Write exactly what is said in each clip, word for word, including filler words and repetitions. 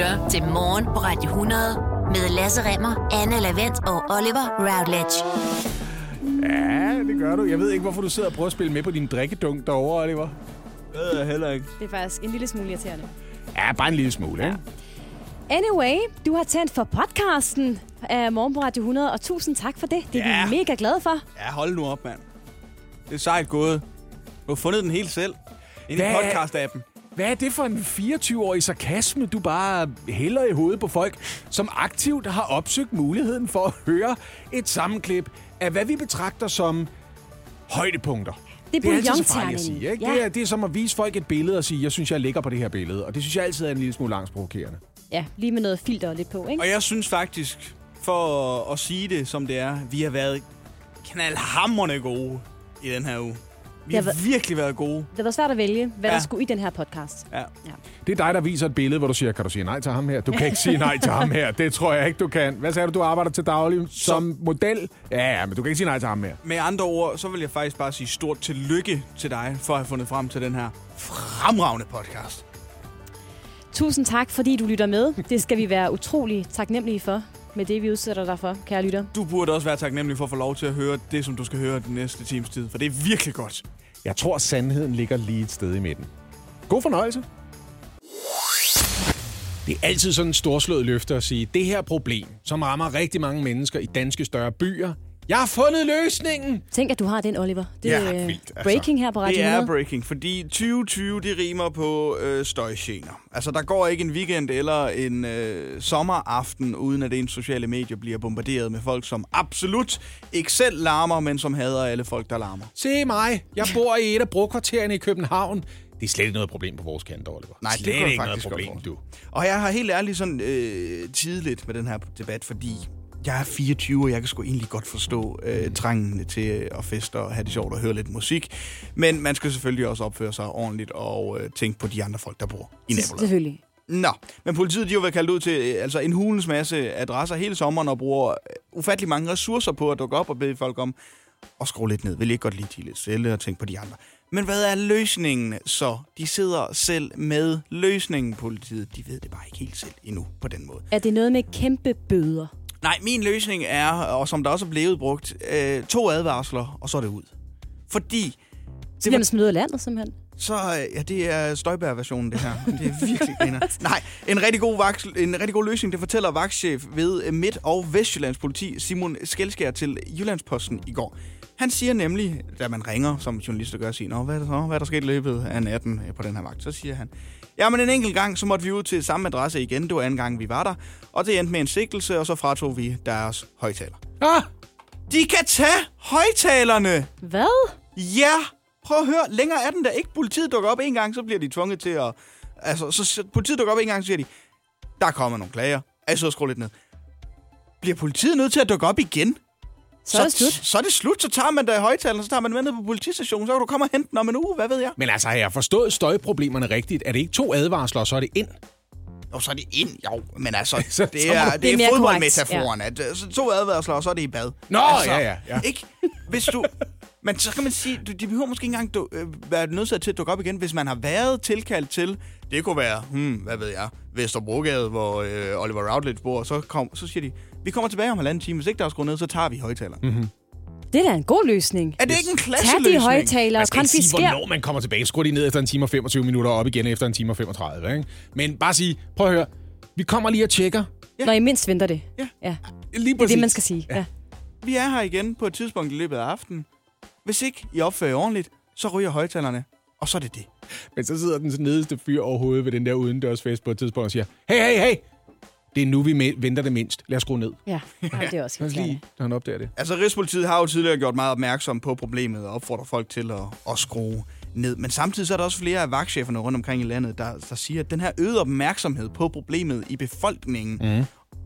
lytter til Morgen på Radio hundrede med Lasse Remmer, Anne Lavent og Oliver Routledge. Ja, det gør du. Jeg ved ikke, hvorfor du sidder og prøver at spille med på din drikkedunk derovre, Oliver. Det ved jeg heller ikke. Det er faktisk en lille smule irriterende. Ja, bare en lille smule, ikke? Ja. Anyway, du har tændt for podcasten af Morgen på Radio hundrede, og tusind tak for det. Det er Ja. vi mega glade for. Ja, hold nu op, mand. Det er sejt gået. Du har fundet den helt selv. Inde i Hvad? podcast-appen. Hvad er det for en fireogtyve-årig sarkasme, du bare hælder i hovedet på folk, som aktivt har opsøgt muligheden for at høre et sammenklip af, hvad vi betragter som højdepunkter? Det er altid så farligt at bouillonterningen. sige, ikke? Ja. Det, er, det er som at vise folk et billede og sige, jeg synes, jeg ligger på det her billede. Og det synes jeg altid er en lille smule angstprovokerende. Ja, lige med noget filter lidt på, ikke? Og jeg synes faktisk, for at, at sige det som det er, vi har været knaldhamrende gode i den her uge. Vi har Det har virkelig været gode. Det har været svært at vælge, hvad Ja. der skulle i den her podcast. Ja. Ja. Det er dig, der viser et billede, hvor du siger, kan du sige nej til ham her? Du kan ikke sige nej til ham her. Det tror jeg ikke, du kan. Hvad sagde du, du arbejder til daglig som model? Ja, ja, men du kan ikke sige nej til ham her. Med andre ord, så vil jeg faktisk bare sige stort tillykke til dig, for at have fundet frem til den her fremragende podcast. Tusind tak, fordi du lytter med. Det skal vi være utrolig taknemmelige for, med det, vi udsætter dig for, kære lytter. Du burde også være taknemmelig for at få lov til at høre det, som du skal høre den næste times tid, for det er virkelig godt. Jeg tror, sandheden ligger lige et sted i midten. God fornøjelse. Det er altid sådan en storslået løfte at sige, det her problem, som rammer rigtig mange mennesker i danske større byer, jeg har fundet løsningen! Tænk, at du har den, Oliver. Det Ja, er vildt, altså. breaking her på Radio Det er hundrede. breaking, fordi tyve tyve, det rimer på øh, støjgener. Altså, der går ikke en weekend eller en øh, sommeraften, uden at ens sociale medier bliver bombarderet med folk, som absolut ikke selv larmer, men som hader alle folk, der larmer. Se mig, jeg bor i et af brokvartererne i København. Det er slet ikke noget problem på vores kant, Oliver. Nej, det slet kunne jeg ikke noget faktisk problem, godt du. Og jeg har helt ærligt sådan øh, tidligt med den her debat, fordi jeg er fireogtyve, og jeg kan sgu egentlig godt forstå øh, trængen til at feste og have det sjovt og høre lidt musik. Men man skal selvfølgelig også opføre sig ordentligt og øh, tænke på de andre folk, der bor i nabolaget. Selvfølgelig. Nå, men politiet de har været kaldt ud til øh, altså en hulens masse adresser hele sommeren og bruger øh, ufattelig mange ressourcer på at dukke op og bede folk om at skrue lidt ned. Vil I ikke godt lige til lidt selv og tænke på de andre? Men hvad er løsningen så? De sidder selv med løsningen, politiet. De ved det bare ikke helt selv endnu på den måde. Er det noget med kæmpe bøder? Nej, min løsning er, og som der også er blevet brugt, øh, to advarsler, og så er det ud. Fordi Så bliver man smidt ud af landet, simpelthen. så, øh, ja, det er Støjberg-versionen, det her. Det er virkelig griner. Nej, en rigtig, god vaks, en rigtig god løsning, det fortæller vagtchef ved Midt- og Vestjyllands politi, Simon Skelskær, til Jyllandsposten i går. Han siger nemlig, da man ringer, som journalister gør, siger, Nå, hvad er der så? Hvad er der sket i løbet af natten på den her vagt? Så siger han, jamen en enkelt gang, så måtte vi ud til samme adresse igen. Det var anden gang, vi var der. Og det endte med en sigtelse, og så fratog vi deres højtaler. Ah! De kan tage højtalerne! Hvad? Ja! Prøv at høre, længere er den der ikke. Politiet dukker op en gang, så bliver de tvunget til at... Altså, så så politiet dukker op en gang, så siger de, der kommer nogle klager. Jeg sidder og skruer lidt ned. Bliver politiet nødt til at dukke op igen? Så er det slut. Så er det slut, så tager man da højtalerne, så tager man med ned på politistationen, så kan du komme og hente den om en uge, hvad ved jeg? Men altså, har jeg forstået støjproblemerne rigtigt? Er det ikke to advarsler, og så er det ind? Og så er det ind, jo, men altså, Så- det så er, må- det Det er er mere fodboldmetaforen, at øh, så to advarsler, og så er det i bad. Nå, altså, ja, ja, ja. Ikke? Hvis du... Men så kan man sige, du, de behøver måske ikke engang du, øh, være nødsat til at dukke op igen, hvis man har været tilkaldt til, det kunne være, hmm, hvad ved jeg, Vesterbrogade, hvor øh, Oliver Routledge bor, så, kom, så siger de, vi kommer tilbage om halvanden time, hvis ikke der er skruet ned, så tager vi højtaleren. Mm-hmm. Det er da en god løsning. Er det ikke en Tag klasseløsning? de højtalere Man og skal ikke sige, konfisker. hvornår man kommer tilbage. Skru de ned efter en time og femogtyve minutter, og op igen efter en time og femogtredive. Ikke? Men bare sige, prøv at høre, vi kommer lige og tjekker. Ja. Når I mindst venter det. Ja. ja. Lige Det er det, man skal sige. Ja. Ja. Vi er her igen på et tidspunkt i løbet af aftenen. Hvis ikke I opfører jer ordentligt, så ryger højtalerne, og så er det det. Men så sidder den nedeste fyr overhovedet ved den der udendørsfest på et tidspunkt og siger, hey, hey, hey, det er nu, vi me- venter det mindst. Lad os skrue ned. ja. Jamen, det er også Lad os helt lige, når han opdager det. Altså, Rigspolitiet har jo tidligere gjort meget opmærksom på problemet og opfordrer folk til at, at skrue ned. Men samtidig så er der også flere af vagtcheferne rundt omkring i landet, der, der siger, at den her øgede opmærksomhed på problemet i befolkningen, mm.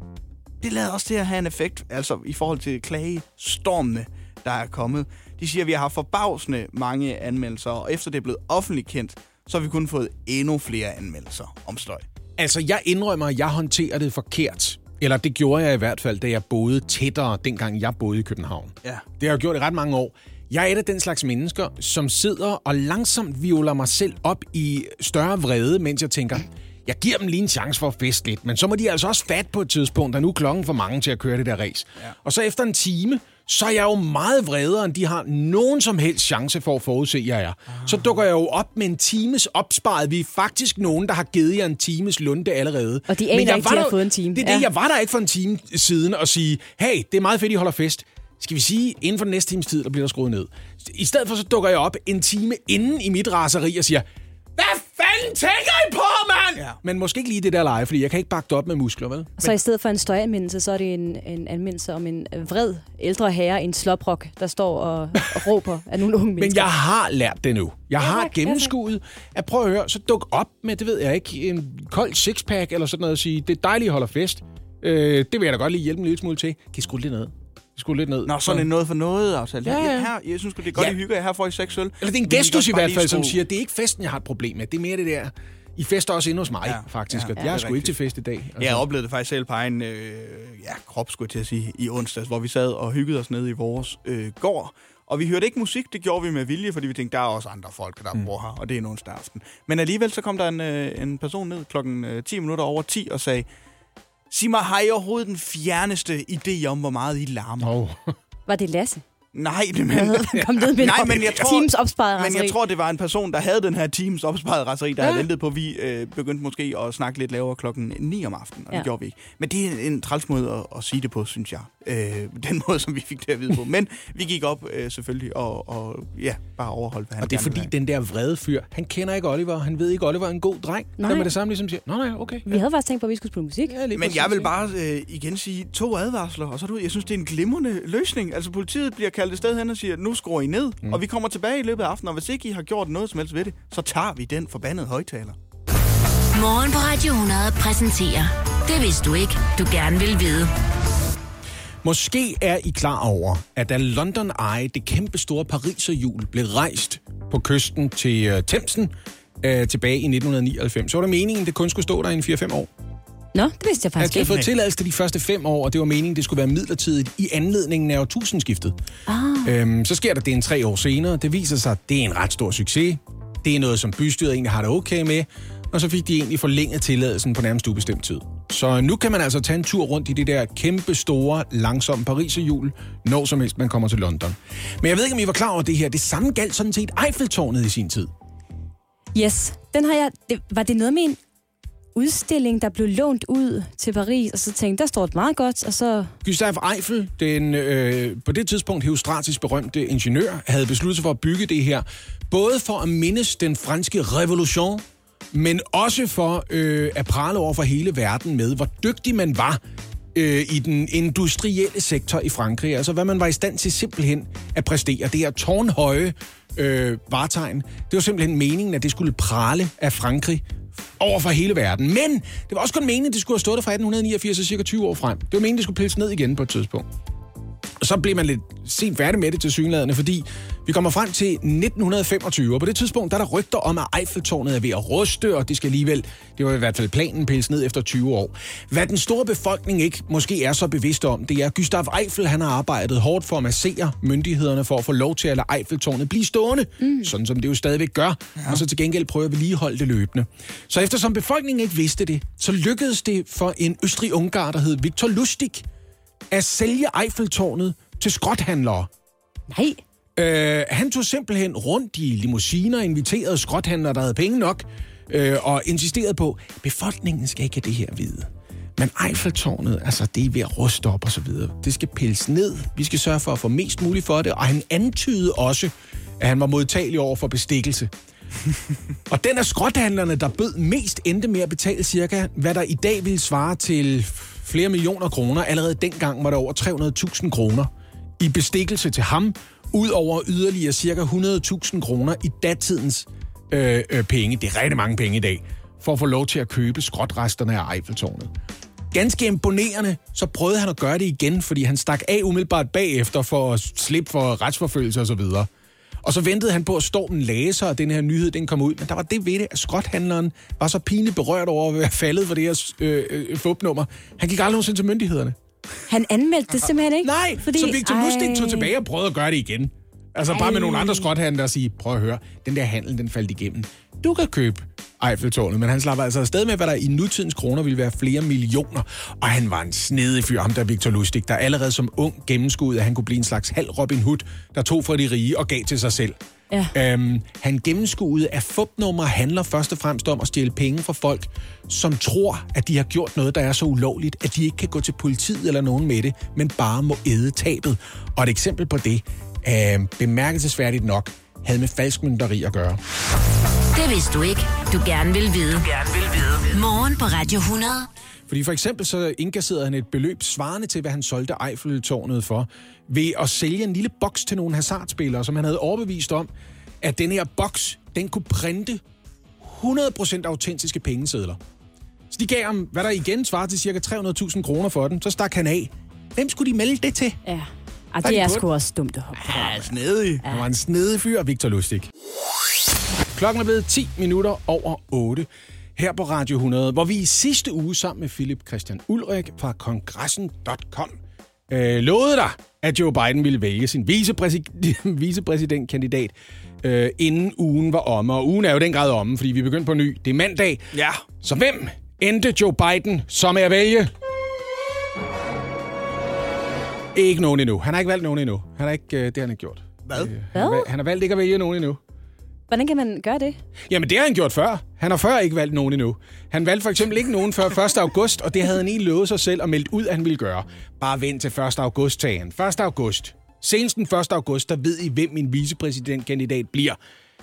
det lader også til at have en effekt, altså i forhold til klagestormene, der er kommet. De siger, at vi har haft forbavsende mange anmeldelser, og efter det er blevet offentligt kendt, så har vi kun fået endnu flere anmeldelser om støj. Altså, jeg indrømmer, at jeg håndterer det forkert. Eller det gjorde jeg i hvert fald, da jeg boede tættere, dengang jeg boede i København. Ja. Det har jeg gjort i ret mange år. Jeg er et af den slags mennesker, som sidder og langsomt violer mig selv op i større vrede, mens jeg tænker, jeg giver dem lige en chance for at feste lidt, men så må de altså også fat på et tidspunkt, der nu er klokken for mange til at køre det der race. Ja. Og så efter en time, så er jeg jo meget vredere, end de har nogen som helst chance for at forudse, jeg er. Ah. Så dukker jeg jo op med en times opsparet. Vi er faktisk nogen, der har givet jer en times lunde allerede. Og de aner ikke, de har fået en time. Det er det, ja. Jeg var der ikke for en time siden og sige, hey, det er meget fedt, I holder fest. Skal vi sige, inden for den næste times tid, der bliver der skruet ned. I stedet for, så dukker jeg op en time inden i mit raseri og siger, hvad fanden tænker I på, mand? Ja. Men måske ikke lige det der leje, fordi jeg kan ikke bakke det op med muskler, vel? Så i stedet for en støjanmeldelse, så er det en, en anmeldelse om en vred ældre herre i en sloprok, der står og, og råber af nogle unge mennesker. Men jeg har lært det nu. Jeg ja, har gennemskuet at prøve at høre, så duk op med, det ved jeg ikke, en kold sixpack eller sådan noget og sige, det er dejligt at holde fest. Øh, det vil jeg da godt lige hjælpe en lille smule til. Kan I skrue lidt ned? Skulle lidt ned. Nå, sådan en noget for noget aftale. Ja, ja. Her, jeg synes det er godt, ja. I hygger. Her får I seks øl. Eller det er en gestus i hvert fald, som siger, det er ikke festen, jeg har et problem med. Det er mere det der, I fester også inde hos mig, ja. faktisk. Ja, ja, jeg er sgu ikke til fest i dag. Altså. Jeg oplevede det faktisk selv på egen øh, ja, krop, skulle jeg til at sige, i onsdags, hvor vi sad og hyggede os nede i vores øh, gård. Og vi hørte ikke musik, det gjorde vi med vilje, fordi vi tænkte, der er også andre folk, der mm. bor her, og det er en onsdag aften. Men alligevel så kom der en, øh, en person ned klokken øh, ti minutter over ti og sagde, sig mig, har I overhovedet den fjerneste idé om, hvor meget I larmer? Oh. Var det Lasse? Nej, men, kom ned med nej, men jeg tror, Teams opsparet raseri. Men jeg tror, det var en person, der havde den her Teams opsparet raseri, der ja. havde ventet på, at vi øh, begyndte måske at snakke lidt lavere klokken ni om aftenen, og ja. det gjorde vi ikke. Men det er en træls måde at, at sige det på, synes jeg. Øh, den måde, som vi fik det at vide på. Men vi gik op øh, selvfølgelig og, og ja, bare overholdt, hvad han. Og det er fordi, den der vrede fyr, han kender ikke Oliver, han ved ikke, Oliver er en god dreng. Nej. Der med det samme ligesom siger, nej, nej, okay. Vi ja. havde faktisk tænkt på, at vi skulle spille musik. Ja, men jeg vil bare øh, igen sige to advarsler, og så du, jeg synes, det er en glimrende løsning. Altså politiet bliver kaldt et sted hen og siger, nu skruer I ned, mm. og vi kommer tilbage i løbet af aftenen, og hvis ikke I har gjort noget som helst ved det, så tager vi den forbandede højtaler. Morgen på Radio hundrede præsenterer Det vidste du ikke, du gerne vil vide. Måske er I klar over, at da London Eye, det kæmpe store pariserhjul, blev rejst på kysten til uh, Themsen uh, tilbage i nitten nioghalvfems, så var det meningen, det kun skulle stå der i fire fem år. Nå, det vidste jeg faktisk ikke. Jeg har fået tilladelse til de første fem år, og det var meningen, det skulle være midlertidigt i anledningen af årtusindskiftet. Ah. Øhm, så sker der det en tre år senere. Det viser sig, at det er en ret stor succes. Det er noget, som bystyret egentlig har det okay med. Og så fik de egentlig forlænget tilladelsen på nærmest ubestemt tid. Så nu kan man altså tage en tur rundt i det der kæmpe, store, langsomme pariserhjul, når som helst man kommer til London. Men jeg ved ikke, om I var klar over det her. Det samme galt sådan set Eiffeltårnet i sin tid. Yes, den har jeg... Det, var det noget med en udstilling, der blev lånt ud til Paris, og så tænkte, der står det meget godt, og så... Gustave Eiffel, den øh, på det tidspunkt herostratisk berømte ingeniør, havde besluttet sig for at bygge det her, både for at mindes den franske revolution, men også for øh, at prale over for hele verden med, hvor dygtig man var øh, i den industrielle sektor i Frankrig. Altså, hvad man var i stand til simpelthen at præstere. Det her tårnhøje øh, vartegn, det var simpelthen meningen, at det skulle prale af Frankrig over for hele verden. Men det var også kun meningen, at det skulle have stået der fra atten niogfirs og cirka tyve år frem. Det var meningen, at det skulle pilles ned igen på et tidspunkt. Og så blev man lidt sent færdig med det til synlædende, fordi vi kommer frem til nitten femogtyve, og på det tidspunkt der er der rygter om, at Eiffeltårnet er ved at ruste, og det skal alligevel, det var i hvert fald planen, pilles ned efter tyve år. Hvad den store befolkning ikke måske er så bevidst om, det er, at Gustave Eiffel han har arbejdet hårdt for at massere myndighederne for at få lov til at lade Eiffeltårnet blive stående, mm. sådan som det jo stadigvæk gør, ja. Og så til gengæld prøve at vedligeholde det løbende. Så eftersom befolkningen ikke vidste det, så lykkedes det for en østrig-ungar, der hed Viktor Lustig, at sælge Eiffeltårnet til skrothandlere. Nej. Øh, han tog simpelthen rundt i limousiner, inviterede skrothandlere, der havde penge nok, øh, og insisterede på, at befolkningen skal ikke have det her at vide. Men Eiffeltårnet, altså det er ved at ruste op og så videre. Det skal pilles ned. Vi skal sørge for at få mest muligt for det. Og han antydede også, at han var modtagelig over for bestikkelse. Og den af skrothandlerne, der bød mest, endte med at betale cirka, hvad der i dag vil svare til flere millioner kroner. Allerede dengang var der over tre hundrede tusind kroner i bestikkelse til ham, ud over yderligere cirka hundrede tusind kroner i datidens øh, øh, penge. Det er rigtig mange penge i dag, for at få lov til at købe skrotresterne af Eiffeltårnet. Ganske imponerende, så prøvede han at gøre det igen, fordi han stak af umiddelbart bagefter for at slippe for retsforfølgelse og så videre. Og så ventede han på, at stormen lagde sig, og den her nyhed, den kom ud. Men der var det ved det, at skrothandleren var så pinligt berørt over at være faldet for det her øh, øh, fupnummer. Han gik aldrig nogensinde til myndighederne. Han anmeldte det simpelthen ikke? Nej, fordi, så Viktor Lustig tog tilbage og prøvede at gøre det igen. Altså ej. Bare med nogle andre skrothandlere og sige, prøv at høre, den der handel, den faldt igennem. Du kan købe Eiffeltårnet, men han slapper altså afsted med, hvad der i nutidens kroner ville være flere millioner. Og han var en snedig fyr, ham der Victor Lustig, der allerede som ung gennemskuede, at han kunne blive en slags halv Robin Hood, der tog fra de rige og gav til sig selv. Ja. Øhm, han gennemskuede, at fupnummer handler først og fremmest om at stjæle penge fra folk, som tror, at de har gjort noget, der er så ulovligt, at de ikke kan gå til politiet eller nogen med det, men bare må æde tabet. Og et eksempel på det, øh, bemærkelsesværdigt nok, havde med falskmønteri at gøre. Det vidste du ikke. Du gerne vil vide. Du gerne vil vide. Morgen på Radio hundrede. Fordi for eksempel så indkasserede han et beløb svarende til, hvad han solgte Eiffeltårnet for, ved at sælge en lille boks til nogle hasardspillere, som han havde overbevist om, at den her boks, den kunne printe hundrede procent autentiske pengesedler. Så de gav ham, hvad der igen svarer til cirka tre hundrede tusind kroner for den, så stak han af. Hvem skulle de melde det til? Ja, og det er sgu også dumt at hoppe på. Ja, snedig. Han var en snedig fyr, Victor Lustig. Klokken er blevet ti minutter over otte her på Radio hundrede, hvor vi i sidste uge sammen med Philip Christian Ulrik fra kongressen punktum com øh, lovede dig, at Joe Biden ville vælge sin vicepræsident, vicepræsidentkandidat, øh, inden ugen var omme. Og ugen er jo den grad omme, fordi vi er begyndt på ny. Det er mandag. Ja. Så hvem endte Joe Biden så med at vælge? Ikke nogen endnu. Han har ikke valgt nogen endnu. Han har ikke, øh, det har han ikke gjort. Hvad? Øh, han, har, valgt, han har valgt ikke at vælge nogen endnu. Hvordan kan man gøre det? Jamen, det har han gjort før. Han har før ikke valgt nogen endnu. Han valgte for eksempel ikke nogen før første august, og det havde han egentlig lovet sig selv og meldt ud, at han ville gøre. Bare vent til første august, sagde han. første august. Senest den første august, der ved I, hvem min vicepræsidentkandidat bliver.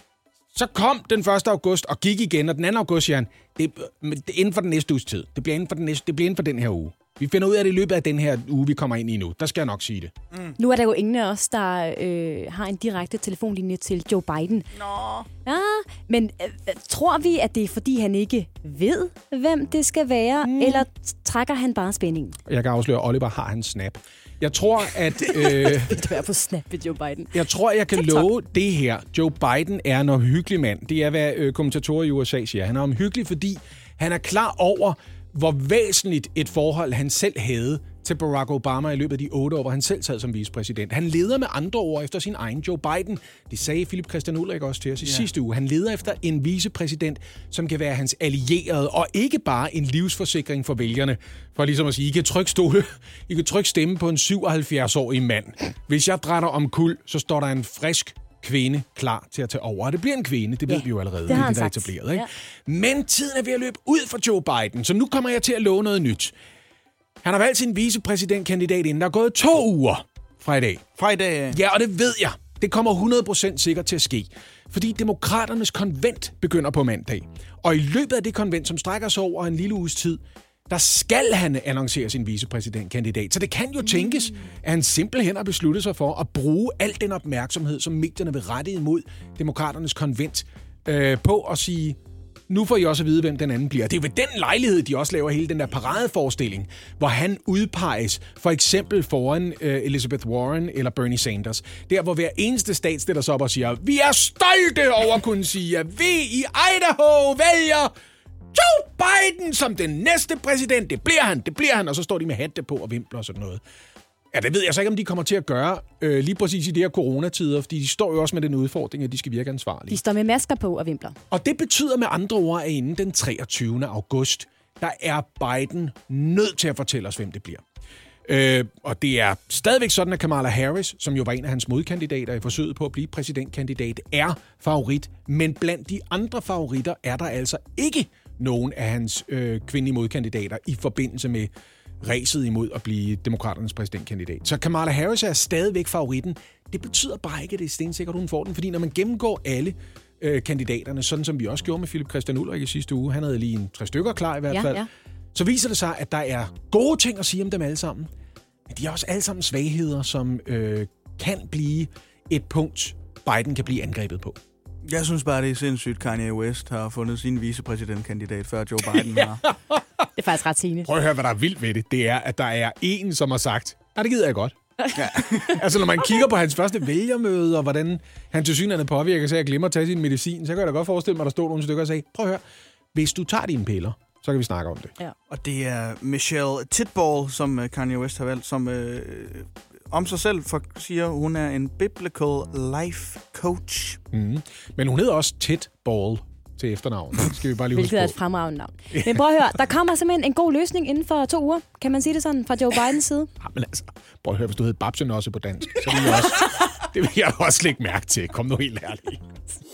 Så kom den første august og gik igen, og den anden august siger han, det er inden for den næste uges tid. Det bliver inden for den, næste, det bliver inden for den her uge. Vi finder ud af det i løbet af den her uge, vi kommer ind i nu. Der skal jeg nok sige det. Mm. Nu er der jo ingen af os, der øh, har en direkte telefonlinje til Joe Biden. Nå. Ja, men øh, tror vi, at det er, fordi han ikke ved, hvem det skal være, mm. eller trækker han bare spændingen? Jeg kan afsløre, at Oliver har hans snap. Jeg tror, at... Øh, Vil du være på snap med Joe Biden? Jeg tror, jeg kan TikTok. love det her. Joe Biden er en omhyggelig mand. Det er, hvad øh, kommentatorer i U S A siger. Han er omhyggelig, fordi han er klar over, hvor væsentligt et forhold han selv havde til Barack Obama i løbet af de otte år, hvor han selv sad som vicepræsident. Han leder med andre ord efter sin egen Joe Biden. Det sagde Philip Christian Ulrik også til os i yeah. sidste uge. Han leder efter en vicepræsident, som kan være hans allierede, og ikke bare en livsforsikring for vælgerne. For ligesom at sige, I kan trykke stole, I kan trykke stemme på en syvoghalvfjerds-årig mand. Hvis jeg drætter om kul, så står der en frisk kvinde klar til at tage over. Og det bliver en kvinde, det ved ja, vi jo allerede. Det har han det, der er etableret, ikke? Ja. Men tiden er ved at løbe ud for Joe Biden, så nu kommer jeg til at love noget nyt. Han har valgt sin vicepræsidentkandidat inden der er gået to uger fra i dag. Fra i dag? Ja, og det ved jeg. Det kommer hundrede procent sikkert til at ske. Fordi demokraternes konvent begynder på mandag. Og i løbet af det konvent, som strækker sig over en lille uges tid, der skal han annoncere sin vicepræsidentkandidat. Så det kan jo tænkes, at han simpelthen har besluttet sig for at bruge al den opmærksomhed, som medierne vil rette imod demokraternes konvent, øh, på at sige, nu får I også at vide, hvem den anden bliver. Det er jo ved den lejlighed, de også laver hele den der paradeforestilling, hvor han udpeges for eksempel foran øh, Elizabeth Warren eller Bernie Sanders. Der, hvor hver eneste stat stiller sig op og siger, vi er stolte over at kunne sige, at vi i Idaho vælger Joe Biden som den næste præsident. Det bliver han, det bliver han. Og så står de med hatte på og vimpler og sådan noget. Ja, det ved jeg så ikke, om de kommer til at gøre øh, lige præcis i de her coronatider, fordi de står jo også med den udfordring, at de skal virke ansvarlige. De står med masker på og vimpler. Og det betyder med andre ord, at inden den treogtyvende august, der er Biden nødt til at fortælle os, hvem det bliver. Øh, og det er stadigvæk sådan, at Kamala Harris, som jo var en af hans modkandidater i forsøget på at blive præsidentkandidat, er favorit. Men blandt de andre favoritter er der altså ikke nogen af hans øh, kvindelige modkandidater i forbindelse med ræset imod at blive demokraternes præsidentkandidat. Så Kamala Harris er stadigvæk favoritten. Det betyder bare ikke, at det er stensikkert, hun får den, fordi når man gennemgår alle øh, kandidaterne, sådan som vi også gjorde med Philip Christian Ulrik i sidste uge, han havde lige en tre stykker klar i hvert ja, fald, ja. så viser det sig, at der er gode ting at sige om dem alle sammen. Men de er også alle sammen svagheder, som øh, kan blive et punkt, Biden kan blive angrebet på. Jeg synes bare, det er sindssygt, Kanye West har fundet sin vicepræsidentkandidat, før Joe Biden har. Det er faktisk ret sigende. Prøv at høre, hvad der er vildt ved det. Det er, at der er en, som har sagt, nej, det gider jeg godt. Ja. Altså, når man kigger på hans første vælgermøde, og hvordan han til synligheden påvirker sig at glemme at tage sin medicin, så kan jeg da godt forestille mig, at der stod nogle stykker og sagde, prøv at høre, hvis du tager dine piller, så kan vi snakke om det. Ja. Og det er Michelle Tidball, som Kanye West har valgt, som øh, om sig selv for, siger, hun er en biblical life coach. Mm. Men hun hedder også Tidball. til efternavn. Det skal vi bare lige Hvilket er et huske på. fremragende navn. Men prøv at høre, der kommer simpelthen en god løsning inden for to uger. Kan man sige det sådan fra Joe Bidens side? Jamen altså, prøv at høre, hvis du hed Babsen også på dansk, så vil jeg også, det vil jeg også lægge mærke til. Kom nu helt ærligt.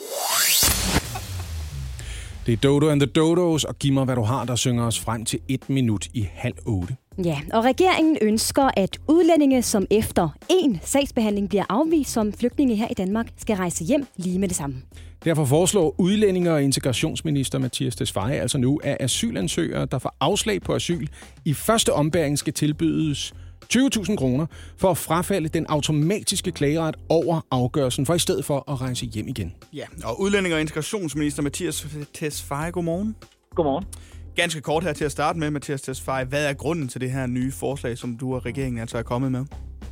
Det er Dodo and the Dodos, og giv mig, hvad du har, der synger os frem til et minut i halv otte. Ja, og regeringen ønsker, at udlændinge, som efter en sagsbehandling bliver afvist som flygtninge her i Danmark, skal rejse hjem lige med det samme. Derfor foreslår udlændinge- og integrationsminister Mattias Tesfaye altså nu, at asylansøgere, der får afslag på asyl, i første ombæring skal tilbydes tyve tusind kroner for at frafalde den automatiske klageret over afgørelsen, for i stedet for at rejse hjem igen. Ja, og udlændinge- og integrationsminister Mattias Tesfaye, godmorgen. Godmorgen. Ganske kort her til at starte med, Mattias Tesfaye. Hvad er grunden til det her nye forslag, som du og regeringen altså er kommet med?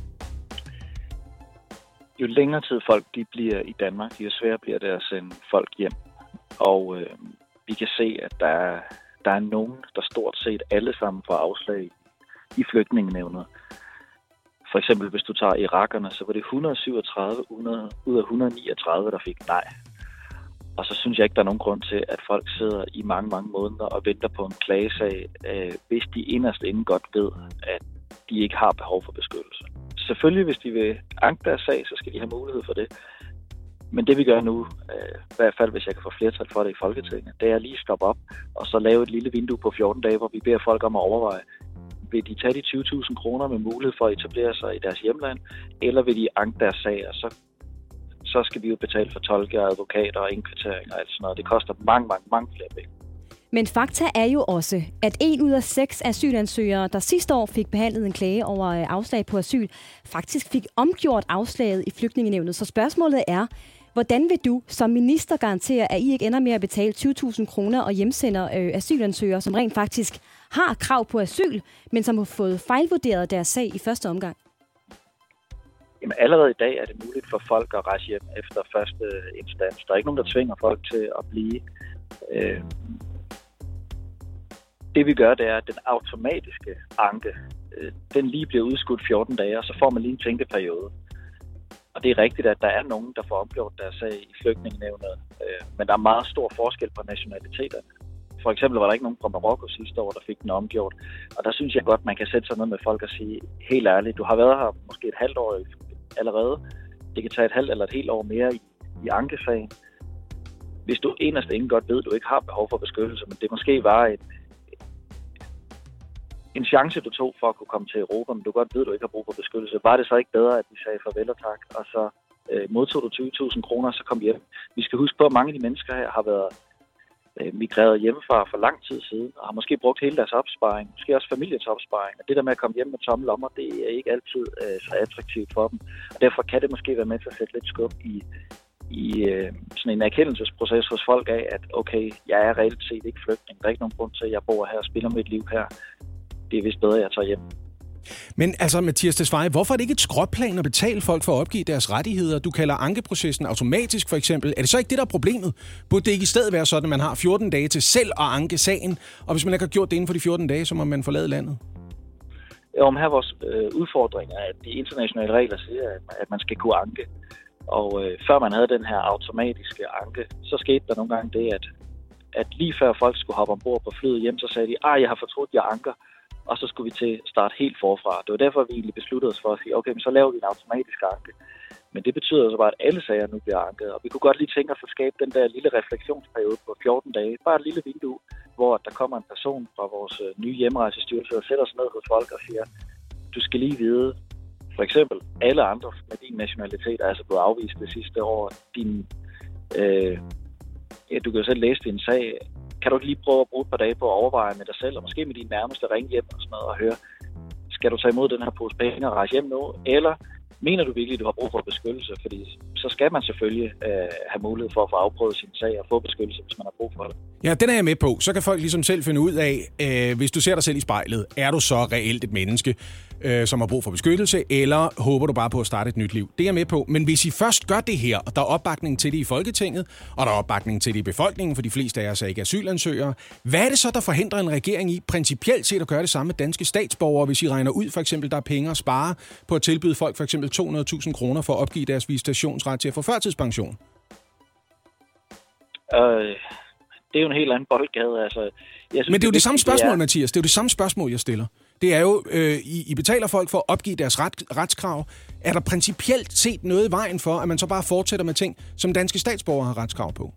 Jo længere tid folk de bliver i Danmark, jo sværere bliver det at sende folk hjem. Og øh, vi kan se, at der er, der er nogen, der stort set alle sammen får afslag i flygtningenævnet. For eksempel, hvis du tager irakerne, så var det et hundrede og syvogtredive ud af et hundrede og niogtredive, der fik nej. Og så synes jeg ikke, der er nogen grund til, at folk sidder i mange, mange måneder og venter på en klagesag, øh, hvis de inderst inden godt ved, at de ikke har behov for beskyttelse. Selvfølgelig, hvis de vil anke deres sag, så skal de have mulighed for det. Men det vi gør nu, øh, i hvert fald hvis jeg kan få flertal for det i Folketinget, det er lige at stoppe op og så lave et lille vindue på fjorten dage, hvor vi beder folk om at overveje, vil de tage de tyve tusind kroner med mulighed for at etablere sig i deres hjemland, eller vil de anke deres sag, og så, så skal vi jo betale for tolke og advokater og indkvartering og alt sådan noget. Det koster mange, mange, mange flere penge. Men fakta er jo også, at en ud af seks asylansøgere, der sidste år fik behandlet en klage over afslag på asyl, faktisk fik omgjort afslaget i flygtningenævnet. Så spørgsmålet er, hvordan vil du som minister garantere, at I ikke ender med at betale tyve tusind kroner og hjemsender øh, asylansøgere, som rent faktisk har krav på asyl, men som har fået fejlvurderet deres sag i første omgang? Jamen, allerede i dag er det muligt for folk at rejse hjem efter første instans. Der er ikke nogen, der tvinger folk til at blive. Øh, det vi gør, det er, at den automatiske anke, øh, den lige bliver udskudt fjorten dage, og så får man lige en tænkeperiode. Og det er rigtigt, at der er nogen, der får omgjort deres sag i flygtningenævnet, øh, men der er meget stor forskel på nationaliteterne. For eksempel var der ikke nogen fra Marokko sidste år, der fik den omgjort. Og der synes jeg godt, man kan sætte sig ned med folk og sige, helt ærligt, du har været her måske et halvt år allerede. Det kan tage et halvt eller et helt år mere i, i ankesagen. Hvis du eneste ingen godt ved, du ikke har behov for beskyttelse, men det måske var et, en chance, du tog for at kunne komme til Europa, men du godt ved, du ikke har brug for beskyttelse. Var det så ikke bedre, at vi sagde farvel og tak, og så øh, modtog du tyve tusind kroner, og så kom hjem? Vi skal huske på, at mange af de mennesker her har været øh, migreret hjemmefra for lang tid siden, og har måske brugt hele deres opsparing, måske også familiens opsparing. Og det der med at komme hjem med tomme lommer, det er ikke altid øh, så attraktivt for dem. Og derfor kan det måske være med til at sætte lidt skub i, i øh, sådan en erkendelsesproces hos folk af, at okay, jeg er reelt set ikke flygtning. Der er ikke nogen grund til, at jeg bor her og spiller mit liv her. Det er vist bedre, at jeg tager hjem. Men altså, Mattias Tesfaye, hvorfor er det ikke et skråplan at betale folk for at opgive deres rettigheder? Du kalder ankeprocessen automatisk, for eksempel. Er det så ikke det, der er problemet? Burde det ikke i stedet være sådan, at man har fjorten dage til selv at anke sagen, og hvis man ikke har gjort det inden for de fjorten dage, så må man forlade landet? Jo, men her vores øh, udfordring er, at de internationale regler siger, at, at man skal kunne anke. Og øh, før man havde den her automatiske anke, så skete der nogle gange det, at, at lige før folk skulle hoppe ombord på flyet hjem, så sagde de, at jeg har fortrudt, jeg anker. Og så skulle vi til at starte helt forfra. Det var derfor, vi egentlig besluttede os for at sige, okay, men så laver vi en automatisk anke. Men det betyder så bare, at alle sager nu bliver anket. Og vi kunne godt lige tænke os at skabe den der lille refleksionsperiode på fjorten dage. Bare et lille vindue, hvor der kommer en person fra vores nye hjemrejsestyrelse og sætter sig ned hos folk og siger, du skal lige vide, for eksempel, alle andre med din nationalitet er altså blevet afvist det sidste år. Din, øh, ja, du kan jo selv læse din sag. Kan du ikke lige prøve at bruge et par dage på at overveje med dig selv, og måske med dine nærmeste ringe hjem og sådan noget, og høre, skal du tage imod den her pose penge og rejse hjem nu, eller mener du virkelig, at du har brug for beskyttelse? Fordi så skal man selvfølgelig øh, have mulighed for at få afprøvet sin sag og få beskyttelse, hvis man har brug for det. Ja, den er jeg med på. Så kan folk ligesom selv finde ud af, øh, hvis du ser dig selv i spejlet, er du så reelt et menneske, øh, som har brug for beskyttelse, eller håber du bare på at starte et nyt liv? Det er jeg med på. Men hvis I først gør det her, og der er opbakning til det i Folketinget, og der er opbakning til det i befolkningen, for de fleste af os er ikke asylansøgere, hvad er det så, der forhindrer en regering i principielt set at gøre det samme med danske statsborgere, hvis I regner ud, for eksempel, der er penge at spare på at tilbyde folk for eksempel to hundrede tusind kroner for at opgive deres visitationsret til at få førtidspension? Øh, det er jo en helt anden boldgade. Altså, jeg synes, Men det er jo det, det samme spørgsmål, det er... Mathias. Det er jo det samme spørgsmål, jeg stiller. Det er jo, øh, I, I betaler folk for at opgive deres ret, retskrav. Er der principielt set noget i vejen for, at man så bare fortsætter med ting, som danske statsborgere har retskrav på?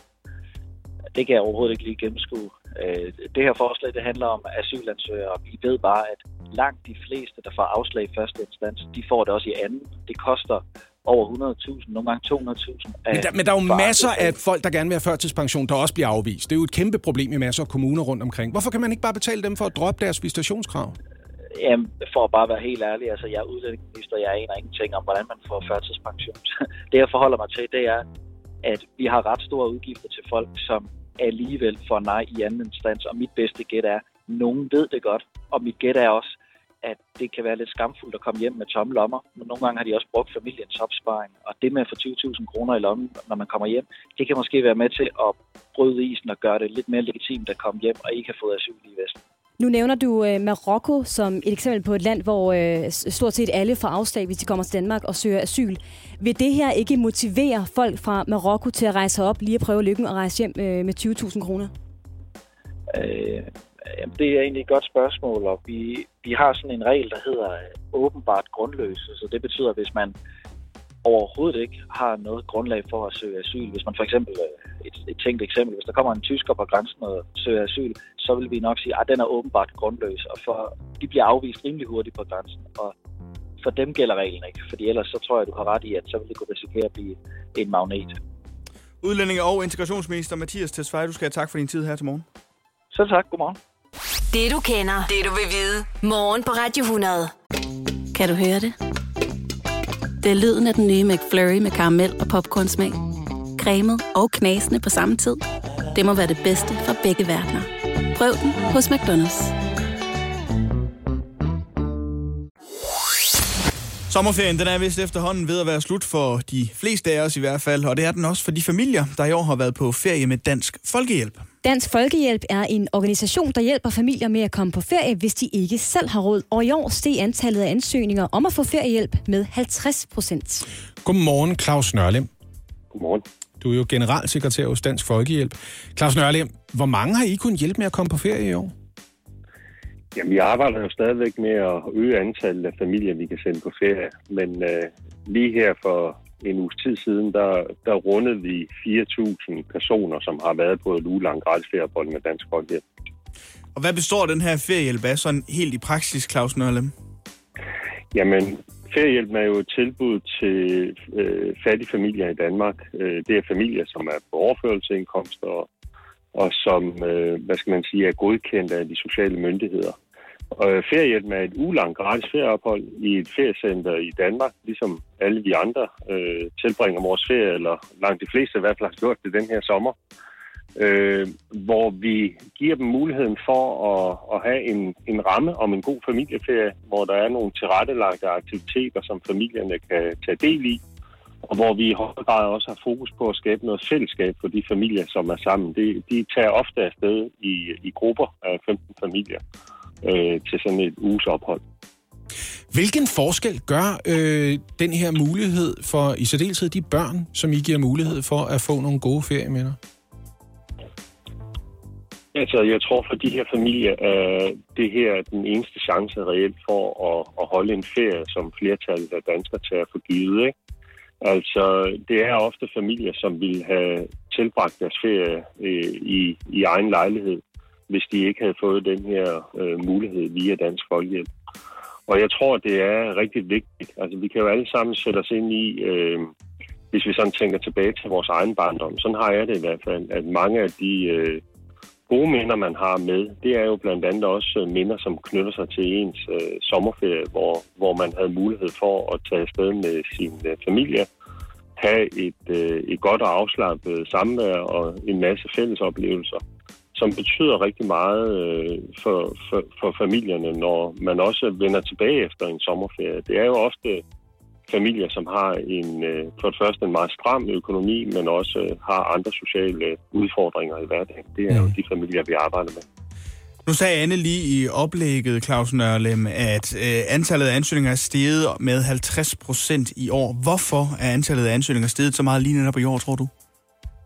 Det kan jeg overhovedet ikke lige gennemskue. Det her forslag, det handler om asylansøgere, og vi ved bare, at langt de fleste, der får afslag i første instans, de får det også i anden. Det koster over hundrede tusind, nogle gange to hundrede tusind. Men der, men der er jo masser af folk, der gerne vil have førtidspension, der også bliver afvist. Det er jo et kæmpe problem i masser af kommuner rundt omkring. Hvorfor kan man ikke bare betale dem for at droppe deres visitationskrav? Jamen, for at bare være helt ærlig, altså jeg er udlændingeminister, jeg aner ingenting om, hvordan man får førtidspension. Det jeg forholder mig til, det er, at vi har ret store udgifter til folk, som alligevel får nej i anden instans, og mit bedste gæt er, nogen ved det godt, og mit gæt er også, at det kan være lidt skamfuldt at komme hjem med tomme lommer, men nogle gange har de også brugt familiens opsparing, og det med at få tyve tusind kroner i lommen, når man kommer hjem, det kan måske være med til at bryde isen og gøre det lidt mere legitimt at komme hjem og ikke have fået asyl i Vesten. Nu nævner du øh, Marokko som et eksempel på et land, hvor øh, stort set alle får afslag, hvis de kommer til Danmark og søger asyl. Vil det her ikke motivere folk fra Marokko til at rejse op, lige at prøve lykken og rejse hjem øh, med tyve tusind kroner? Øh, jamen, det er egentlig et godt spørgsmål, og vi, vi har sådan en regel, der hedder åbenbart grundløs. Så det betyder, at hvis man overhovedet ikke har noget grundlag for at søge asyl. Hvis man for eksempel, et, et tænkt eksempel, hvis der kommer en tysker på grænsen og søger asyl, så vil vi nok sige, at den er åbenbart grundløs, og for, de bliver afvist rimelig hurtigt på grænsen, og for dem gælder reglen ikke, fordi ellers så tror jeg, du har ret i, at så vil det kunne risikere at blive en magnet. Udlændinge- og integrationsminister Mathias Tesfaye, du skal have tak for din tid her til morgen. Selv tak, godmorgen. Det du kender, det du vil vide. Morgen på Radio hundrede. Kan du høre det? Det er lyden af den nye McFlurry med karamel og popcornsmag. Cremet og knasende på samme tid. Det må være det bedste fra begge verdener. Prøv den hos McDonald's. Sommerferien den er vist efterhånden ved at være slut for de fleste af os i hvert fald, og det er den også for de familier, der i år har været på ferie med Dansk Folkehjælp. Dansk Folkehjælp er en organisation, der hjælper familier med at komme på ferie, hvis de ikke selv har råd. Og i år steg antallet af ansøgninger om at få feriehjælp med halvtreds procent. Godmorgen, Claus Nørlem. Godmorgen. Du er jo generalsekretær hos Dansk Folkehjælp. Claus Nørlem, hvor mange har I kunnet hjælpe med at komme på ferie i år? Jamen, vi arbejder jo stadigvæk med at øge antallet af familier, vi kan sende på ferie. Men øh, lige her for en uges tid siden, der, der rundede vi fire tusind personer, som har været på et ugelang gratis ferieophold med Dansk Folkehjælp. Og hvad består den her feriehjælp af sådan helt i praksis, Claus Nørlem? Jamen, feriehjælpen er jo et tilbud til øh, fattige familier i Danmark. Øh, det er familier, som er på overførselsindkomst og, og som, øh, hvad skal man sige, er godkendt af de sociale myndigheder. Og feriehjælpen er et ugelang gratis ferieophold i et feriecenter i Danmark, ligesom alle vi andre øh, tilbringer vores ferie, eller langt de fleste i hvert fald har gjort det den her sommer, øh, hvor vi giver dem muligheden for at, at have en, en ramme om en god familieferie, hvor der er nogle tilrettelagte aktiviteter, som familierne kan tage del i, og hvor vi i høj grad også har fokus på at skabe noget fællesskab for de familier, som er sammen. De, de tager ofte afsted i, i grupper af femten familier. Øh, til sådan et uges ophold. Hvilken forskel gør øh, den her mulighed for i særdeleshed de børn, som I giver mulighed for at få nogle gode ferieminder? Altså, jeg tror for de her familier er det her den eneste chance reelt for at, at holde en ferie, som flertallet af danskere tager for givet, ikke? Altså, det er ofte familier, som vil have tilbragt deres ferie øh, i, i egen lejlighed, hvis de ikke havde fået den her øh, mulighed via Dansk Folkehjælp. Og jeg tror, det er rigtig vigtigt. Altså, vi kan jo alle sammen sætte os ind i, øh, hvis vi sådan tænker tilbage til vores egen barndom. Sådan har jeg det i hvert fald, at mange af de øh, gode minder, man har med, det er jo blandt andet også minder, som knytter sig til ens øh, sommerferie, hvor, hvor man havde mulighed for at tage afsted med sin øh, familie, have et, øh, et godt og afslappet samvær og en masse fællesoplevelser, som betyder rigtig meget øh, for, for, for familierne, når man også vender tilbage efter en sommerferie. Det er jo ofte familier, som har en, øh, for det første en meget stram økonomi, men også øh, har andre sociale udfordringer i hverdagen. Det er jo de familier, vi arbejder med. Nu sagde Anne lige i oplægget, Claus Nørlem, at øh, antallet af ansøgninger er steget med halvtreds procent i år. Hvorfor er antallet af ansøgninger steget så meget lige netop i år, tror du?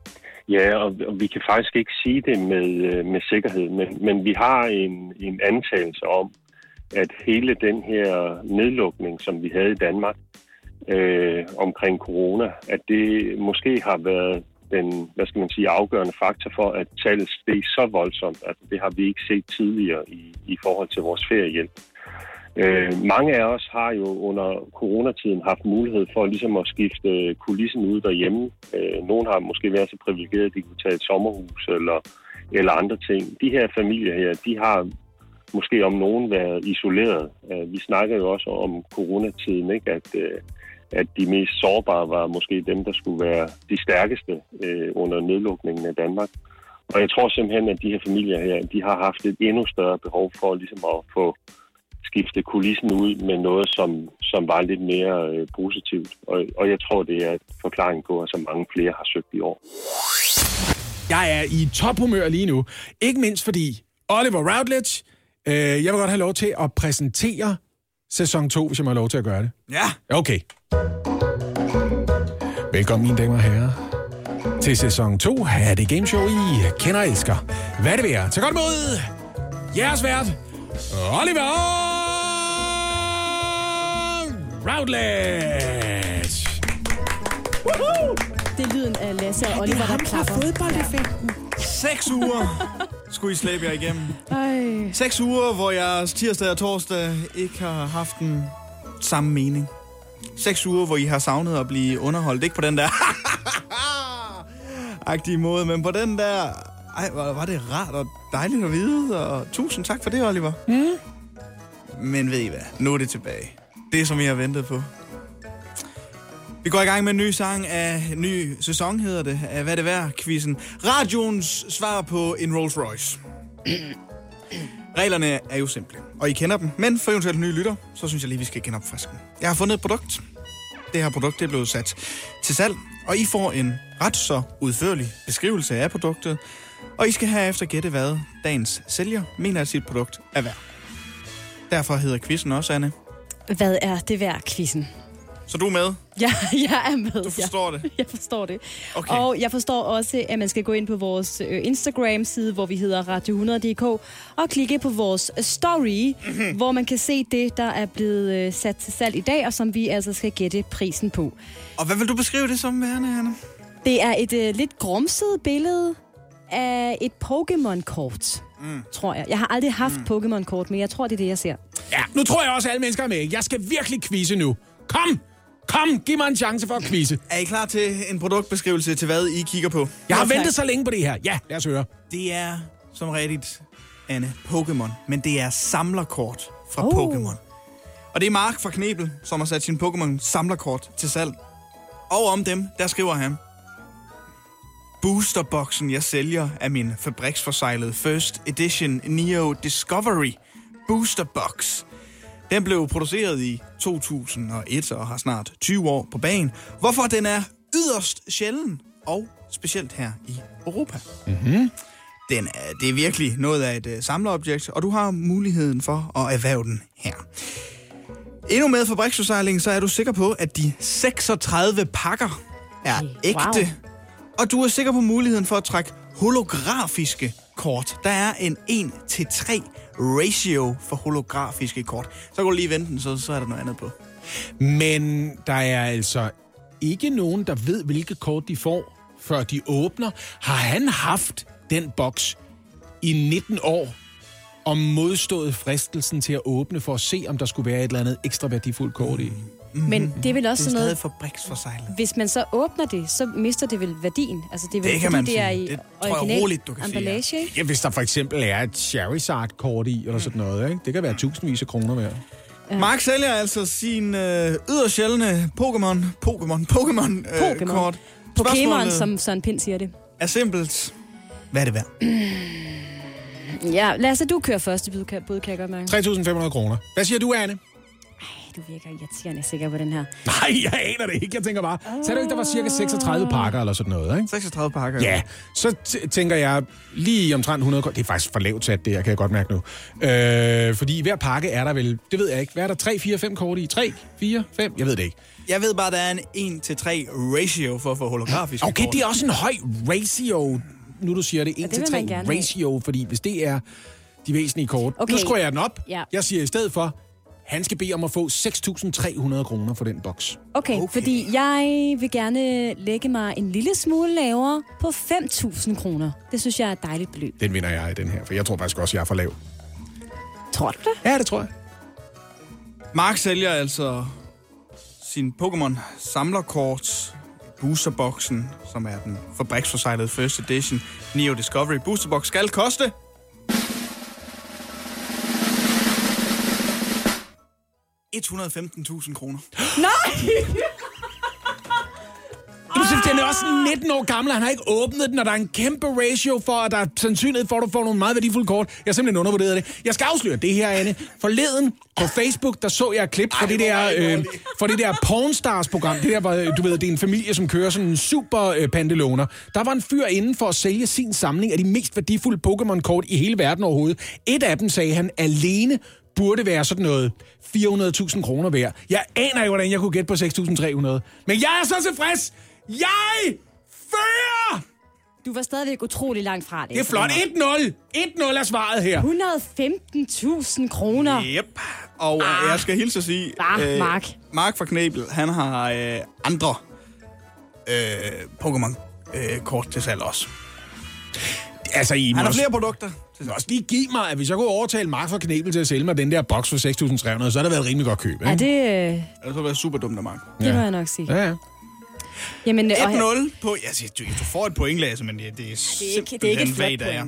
Ja, og, og vi kan faktisk ikke sige det med, med sikkerhed, men, men vi har en, en antagelse om, at hele den her nedlukning, som vi havde i Danmark øh, omkring corona, at det måske har været den, hvad skal man sige, afgørende faktor for, at tallet steg så voldsomt. Altså, det har vi ikke set tidligere i, i forhold til vores feriehjælp. Øh, mange af os har jo under coronatiden haft mulighed for ligesom at skifte kulissen ud derhjemme. Øh, nogle har måske været så privilegerede, at de kunne tage et sommerhus eller, eller andre ting. De her familier her, de har måske om nogen været isoleret. Øh, vi snakker jo også om coronatiden, ikke? At, øh, at de mest sårbare var måske dem, der skulle være de stærkeste øh, under nedlukningen af Danmark. Og jeg tror simpelthen, at de her familier her, de har haft et endnu større behov for ligesom at få skifte kulissen ud med noget, som, som var lidt mere øh, positivt. Og, og jeg tror, det er et forklaring på, at så mange flere har søgt i år. Jeg er i tophumør lige nu. Ikke mindst fordi Oliver Routledge, øh, jeg vil godt have lov til at præsentere sæson to, hvis jeg må have lov til at gøre det. Ja. Okay. Velkommen, mine damer og herrer, til sæson to af det gameshow, I kender og elsker. Hvad er det værd? Så godt mod jeres vært, Oliver Routledge. Woohoo! Det er lyden af Lasse og Oliver, der klapper. Fodboldeffekten. Seks uger skulle I slæbe jer igennem. Ej. Seks uger, hvor jeres tirsdag og torsdag ikke har haft den samme mening. Seks uger, hvor I har savnet at blive underholdt. Ikke på den der agtige måde, men på den der... Ej, var det rart og dejligt at vide, og tusind tak for det, Oliver. Mm. Men ved I hvad? Nu er det tilbage. Det, som I har ventet på. Vi går i gang med en ny sang af ny sæson, hedder det, af Hvad det værd, quizzen. Radioens svar på en Rolls Royce. Reglerne er jo simple, og I kender dem. Men for eventuelt nye lytter, så synes jeg lige, vi skal genopfriske dem. Jeg har fundet et produkt. Det her produkt det er blevet sat til salg, og I får en ret så udførlig beskrivelse af produktet. Og I skal herefter gætte, hvad dagens sælger mener, at sit produkt er værd. Derfor hedder quizzen også, Anne. Hvad er det værd, quizzen? Så du er med? Ja, jeg er med. Du forstår jeg, det? Jeg forstår det. Okay. Og jeg forstår også, at man skal gå ind på vores øh, Instagram-side, hvor vi hedder radio hundrede punktum d k, og klikke på vores story, mm-hmm. hvor man kan se det, der er blevet øh, sat til salg i dag, og som vi altså skal gætte prisen på. Og hvad vil du beskrive det som, Anne? Anne? Det er et øh, lidt grumset billede af et Pokémon-kort, mm. tror jeg. Jeg har aldrig haft mm. Pokémon-kort, men jeg tror, det er det, jeg ser. Ja, nu tror jeg også, at alle mennesker er med. Jeg skal virkelig quizze nu. Kom! Kom, giv mig en chance for at quizze. Er I klar til en produktbeskrivelse til, hvad I kigger på? Jeg har Ja, ventet så længe på det her. Ja, lad os høre. Det er, som rigtigt, Anne, Pokémon. Men det er samlerkort fra Oh. Pokémon. Og det er Mark fra Knebel, som har sat sin Pokémon samlerkort til salg. Og om dem, der skriver han: Boosterboksen, jeg sælger, er min fabriksforsejlede First Edition Neo Discovery Boosterbox. Den blev produceret i to tusind og et og har snart tyve år på bagen, hvorfor den er yderst sjælden, og specielt her i Europa. Mm-hmm. Den er, det er virkelig noget af et uh, samlerobjekt, og du har muligheden for at erhverve den her. Endnu med fabriksforsejlingen, så er du sikker på, at de seksogtredive pakker er Wow. ægte, og du er sikker på muligheden for at trække holografiske kort. Der er en en til tre ratio for holografiske kort. Så kan du lige vente den, så, så er der noget andet på. Men der er altså ikke nogen, der ved, hvilke kort de får, før de åbner. Har han haft den boks i nitten år og modstået fristelsen til at åbne for at se, om der skulle være et eller andet ekstra værdifuldt kort i? Mm-hmm. Men det er vel også det er sådan noget... stadig fabriksforsejlet. Hvis man så åbner det, så mister det vel værdien. Altså, det er vel, Det kan fordi man det er sige. i Det tror jeg original roligt, du kan sige, ja. emballage, ikke? Ja, hvis der for eksempel er et Charizard-kort i, eller sådan noget, ikke? Det kan være tusindvis af kroner værd. Ja. Mark sælger altså sin øh, yderst sjældne Pokémon, Pokémon, Pokémon, øh, Pokémon. kort. Pokémon, Spørgsmålet som Søren Pind siger det. er simpelt. Hvad er det værd? Ja, Lasse, du kører første bud, kan, bud, kan jeg godt mærke. tre tusind fem hundrede kroner. Hvad siger du, Anne? Du virker irriterende sikker på den her. Nej, jeg aner det ikke. Jeg tænker bare, sagde du ikke, der var cirka seksogtredive pakker eller sådan noget, ikke? seksogtredive pakker. Ja, så t- tænker jeg lige omtrent hundrede kroner. Det er faktisk for lavt sat, det her, kan jeg godt mærke nu. Øh, fordi hver pakke er der vel, det ved jeg ikke, hvad er der, tre, fire, fem kort i? tre, fire, fem? Jeg ved det ikke. Jeg ved bare, der er en en til tre ratio for at få holografiske Okay, kort. det er også en høj ratio, nu du siger det, en til tre ratio, fordi hvis det er de væsentlige kort. Okay. Nu skruer jeg den op. Ja. Jeg siger i stedet for, han skal bede om at få seks tusind tre hundrede kroner for den boks. Okay, okay, fordi jeg vil gerne lægge mig en lille smule lavere på fem tusind kroner. Det synes jeg er et dejligt beløb. Den vinder jeg i den her, for jeg tror faktisk også, jeg er for lav. Tror du det? Ja, det tror jeg. Mark sælger altså sin Pokémon samlerkort, boosterboksen, som er den fabriksforseglede First Edition Neo Discovery Boosterbox, skal koste et hundrede og femten tusind kroner. Nej! Den er også nitten år gammel, han har ikke åbnet den, og der er en kæmpe ratio for, at der er sandsynlighed for, at du får nogle meget værdifulde kort. Jeg har simpelthen undervurderet det. Jeg skal afsløre det her, Anne. Forleden på Facebook, der så jeg et klip fra det der, øh, fra det der Pornstars-program. Det der, hvor, du ved, det er en familie, som kører sådan en super øh, pandeloner. Der var en fyr inden for at sælge sin samling af de mest værdifulde Pokémon-kort i hele verden overhovedet. Et af dem, sagde han, alene burde være sådan noget fire hundrede tusind kroner værd. Jeg aner ikke, hvordan jeg kunne gætte på seks tusind tre hundrede. Men jeg er så tilfreds! Jeg fører! Du var stadigvæk utrolig langt fra det. Det er flot. et nul. et nul er svaret her. et hundrede og femten tusind kroner. Yep. Og ah. jeg skal hilse at sige... Ah, øh, Mark. Mark fra Knebel, han har øh, andre øh, Pokémon-kort øh, til salg også. Altså, I han har også, flere produkter. Du også lige give mig, at hvis jeg kunne overtale Mark fra Knebel til at sælge mig den der boks for seks tusind tre hundrede, så har det været et rimelig godt køb, ikke? Ja, det... Det har været super dumt af Mark. Det må jeg nok sige. Ja, ja. Jamen, et nul på... Jeg siger, du, du får et point, Lasse, men det, det er simpelthen vagt af jer.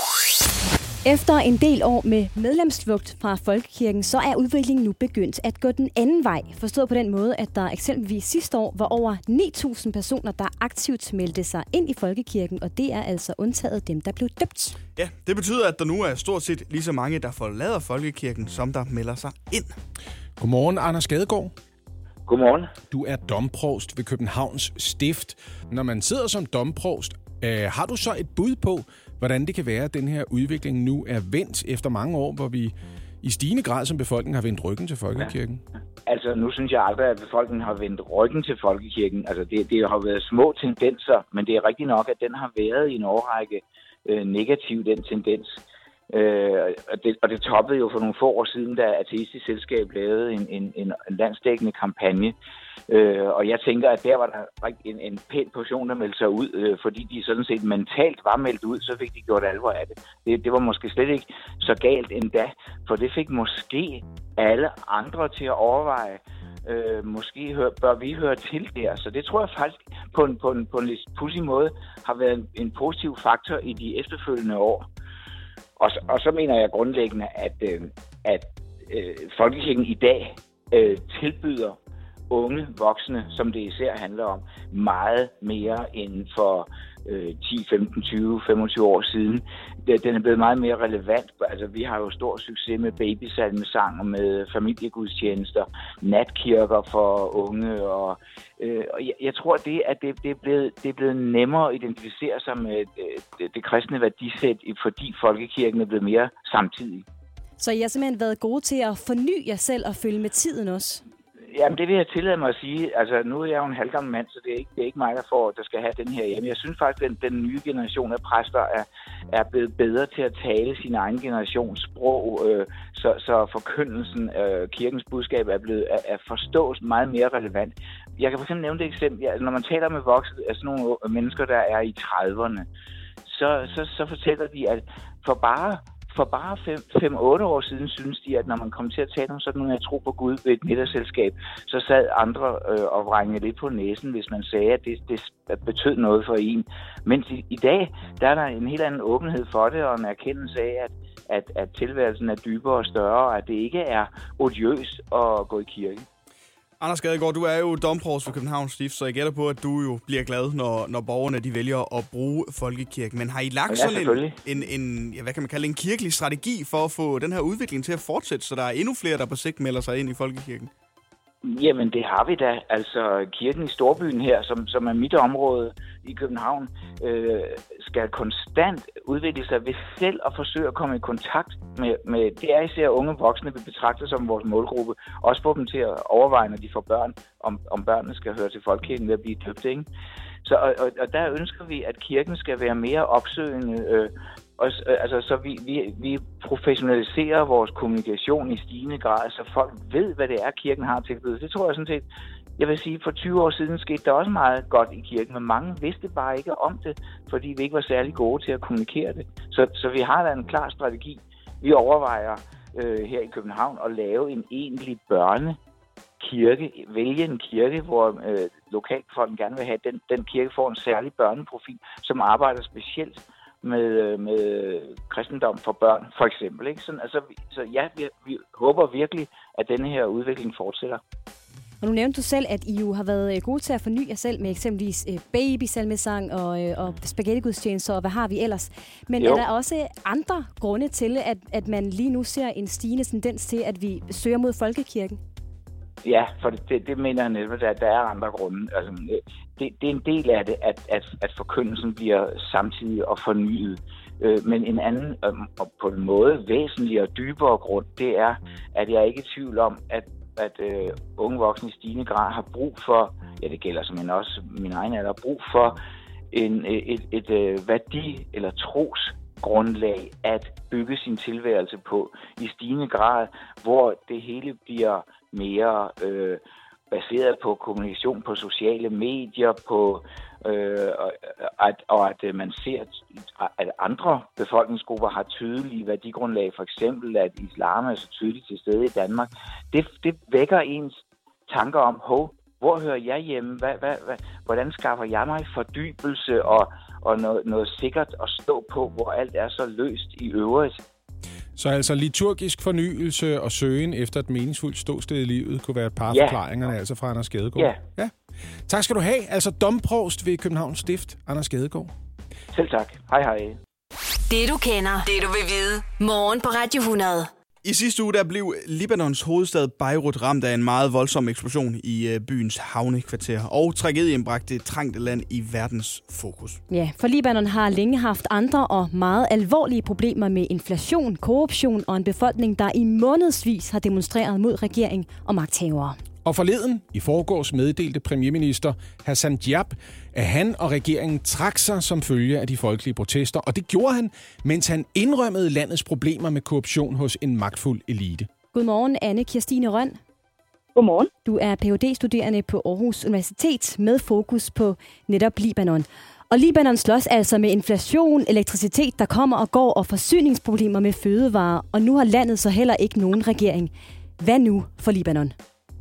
Efter en del år med medlemsflugt fra Folkekirken, så er udviklingen nu begyndt at gå den anden vej. Forstået på den måde, at der eksempelvis sidste år var over ni tusind personer, der aktivt meldte sig ind i Folkekirken, og det er altså undtaget dem, der blev døbt. Ja, det betyder, at der nu er stort set lige så mange, der forlader Folkekirken, som der melder sig ind. Godmorgen, Anders Gadegaard. Godmorgen. Du er domprovst ved Københavns Stift. Når man sidder som domprovst, øh, har du så et bud på, hvordan det kan være, at den her udvikling nu er vendt efter mange år, hvor vi i stigende grad som befolkning har vendt ryggen til Folkekirken? Ja. Altså, nu synes jeg aldrig, at befolkningen har vendt ryggen til Folkekirken. Altså, det, det har været små tendenser, men det er rigtigt nok, at den har været i en årrække øh, negativ, den tendens. Øh, og, det, og det toppede jo for nogle få år siden, da Ateistisk Selskab lavede en, en, en landsdækkende kampagne. Øh, og jeg tænker, at der var der en, en pæn portion, der meldte sig ud, øh, fordi de sådan set mentalt var meldt ud, så fik de gjort alvor af det. det. Det var måske slet ikke så galt endda, for det fik måske alle andre til at overveje, øh, måske hør, bør vi høre til der. Så det tror jeg faktisk på en, på en, på en lidt pudsig måde har været en, en positiv faktor i de efterfølgende år. Og så, og så mener jeg grundlæggende, at, øh, at øh, Folkekirken i dag øh, tilbyder unge voksne, som det især handler om, meget mere end for øh, ti, femten, tyve, femogtyve år siden. Den er blevet meget mere relevant. Altså, vi har jo stor succes med babysalmesang og med familiegudstjenester, natkirker for unge. Og, øh, og jeg, jeg tror, det, at det, det, er blevet, det er blevet nemmere at identificere sig med øh, det, det kristne værdisæt, fordi folkekirken er blevet mere samtidig. Så I har simpelthen været gode til at forny jer selv og følge med tiden også? Jamen, det vil jeg tillade mig at sige. Altså, nu er jeg jo en halvgammel mand, så det er ikke, det er ikke mig, der, får, der skal have den her hjemme. Jeg synes faktisk, at den, den nye generation af præster er, er blevet bedre til at tale sin egen generations sprog, øh, så, så forkyndelsen, øh, kirkens budskab er blevet er, er forstås meget mere relevant. Jeg kan for eksempel nævne et eksempel. Ja, når man taler med voksne, altså nogle mennesker, der er i trediverne, så, så, så fortæller de, at for bare... For bare fem otte år siden synes de, at når man kom til at tale om sådan noget, jeg tror på Gud ved et middagsselskab, så sad andre øh, og vrængede lidt på næsen, hvis man sagde, at det, det betød noget for en. Mens i, i dag, der er der en helt anden åbenhed for det, og en erkendelse af, at, at, at tilværelsen er dybere og større, og at det ikke er odiøst at gå i kirke. Anders Gadegaard, du er jo domprovst for Københavns Stift, så jeg gætter på, at du jo bliver glad, når, når borgerne de vælger at bruge folkekirken. Men har I lagt ja, sådan en, en, en, ja, hvad kan man kalde, en kirkelig strategi for at få den her udvikling til at fortsætte, så der er endnu flere, der på sigt melder sig ind i folkekirken? Jamen, det har vi da. Altså, kirken i Storbyen her, som, som er mit område i København, øh, skal konstant udvikle sig ved selv at forsøge at komme i kontakt med, med det er især unge voksne, vi betragter som vores målgruppe. Også få dem til at overveje, når de får børn, om, om børnene skal høre til folkekirken ved at blive døbt, ikke? Så, og, og, og der ønsker vi, at kirken skal være mere opsøgende, øh, og, altså, så vi, vi, vi professionaliserer vores kommunikation i stigende grad, så folk ved, hvad det er, kirken har tilbydet. Det tror jeg sådan set, jeg vil sige, for tyve år siden skete der også meget godt i kirken, men mange vidste bare ikke om det, fordi vi ikke var særlig gode til at kommunikere det. Så, så vi har da en klar strategi. Vi overvejer øh, her i København at lave en egentlig børnekirke, vælge en kirke, hvor øh, lokalbefolkningen gerne vil have, at den, den kirke får en særlig børneprofil, som arbejder specielt med, med kristendom for børn, for eksempel. Ikke? Sådan, altså, så ja, vi, vi håber virkelig, at denne her udvikling fortsætter. Og nu nævnte du selv, at I jo har været gode til at forny jer selv med eksempelvis babysalmesang og, og spaghettigudstjenester, og hvad har vi ellers. Men jo. Er der også andre grunde til, at, at man lige nu ser en stigende tendens til, at vi søger mod folkekirken? Ja, for det, det, det mener jeg netop, at der er andre grunde. Altså, det, det er en del af det, at, at, at forkyndelsen bliver samtidig og fornyet. Men en anden, og på en måde væsentlig og dybere grund, det er, at jeg er ikke i tvivl om, at at øh, unge voksne i stigende grad har brug for, ja det gælder som også min egen alder, brug for en, et, et, et øh, værdi- eller trosgrundlag at bygge sin tilværelse på i stigende grad, hvor det hele bliver mere øh, baseret på kommunikation på sociale medier, på øh, at, og at man ser, at andre befolkningsgrupper har tydelige værdigrundlag, for eksempel at islam er så tydeligt til stede i Danmark. Det, det vækker ens tanker om, hov, hvor hører jeg hjemme? Hvad, hvad, hvad, hvordan skaffer jeg mig fordybelse og, og noget, noget sikkert at stå på, hvor alt er så løst i øvrigt? Så altså liturgisk fornyelse og søgen efter et meningsfuldt ståsted i livet kunne være et par ja. forklaringerne, altså fra Anders Gadegaard. Ja. ja. Tak skal du have. Altså domprovst ved Københavns Stift, Anders Gadegaard. Selv tak. Hej hej. Det du kender, det du vil vide. Morgen på Radio hundrede. I sidste uge der blev Libanons hovedstad Beirut ramt af en meget voldsom eksplosion i byens havnekvarter, og tragedien bragte det trængte land i verdens fokus. Ja, for Libanon har længe haft andre og meget alvorlige problemer med inflation, korruption og en befolkning, der i månedsvis har demonstreret mod regering og magthavere. Og forleden, i forgårs, meddelte premierminister Hassan Diab, at han og regeringen trak sig som følge af de folkelige protester. Og det gjorde han, mens han indrømmede landets problemer med korruption hos en magtfuld elite. Godmorgen, Anne Kirstine Rønn. Godmorgen. Du er P H D-studerende på Aarhus Universitet med fokus på netop Libanon. Og Libanon slås altså med inflation, elektricitet, der kommer og går, og forsyningsproblemer med fødevarer. Og nu har landet så heller ikke nogen regering. Hvad nu for Libanon?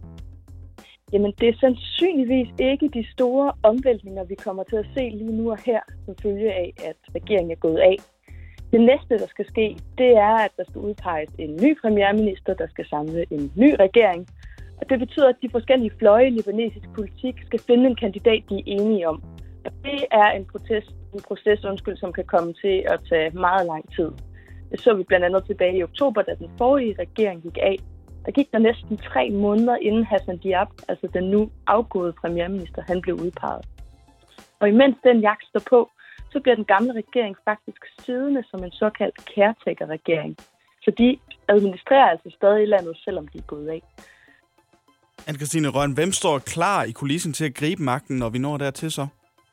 Jamen, det er sandsynligvis ikke de store omvæltninger, vi kommer til at se lige nu og her, som følge af, at regeringen er gået af. Det næste, der skal ske, det er, at der skal udpeges en ny premierminister, der skal samle en ny regering. Og det betyder, at de forskellige fløje i libanesisk politik skal finde en kandidat, de er enige om. Og det er en, protest, en proces, undskyld, som kan komme til at tage meget lang tid. Det så vi blandt andet tilbage i oktober, da den forrige regering gik af. Der gik der næsten tre måneder inden Hassan Diab, altså den nu afgåede premierminister, han blev udpeget. Og imens den jagt står på, så bliver den gamle regering faktisk siddende som en såkaldt caretaker-regering. Så de administrerer altså stadig landet, selvom de er gået af. Anne-Kirstine Rønn, hvem står klar i kulissen til at gribe magten, når vi når dertil så?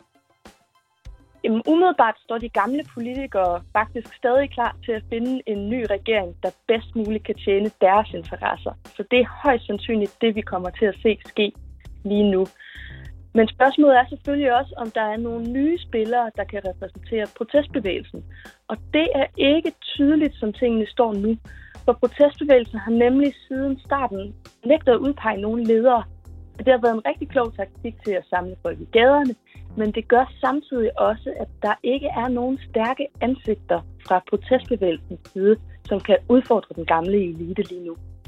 Jamen, umiddelbart står de gamle politikere faktisk stadig klar til at finde en ny regering, der bedst muligt kan tjene deres interesser. Så det er højst sandsynligt det, vi kommer til at se ske lige nu. Men spørgsmålet er selvfølgelig også, om der er nogle nye spillere, der kan repræsentere protestbevægelsen. Og det er ikke tydeligt, som tingene står nu. For protestbevægelsen har nemlig siden starten nægtet at udpege nogle ledere. Og det har været en rigtig klog taktik til at samle folk i gaderne, men det gør samtidig også, at der ikke er nogen stærke ansigter fra protestbevægelsens side, som kan udfordre den gamle elite lige nu.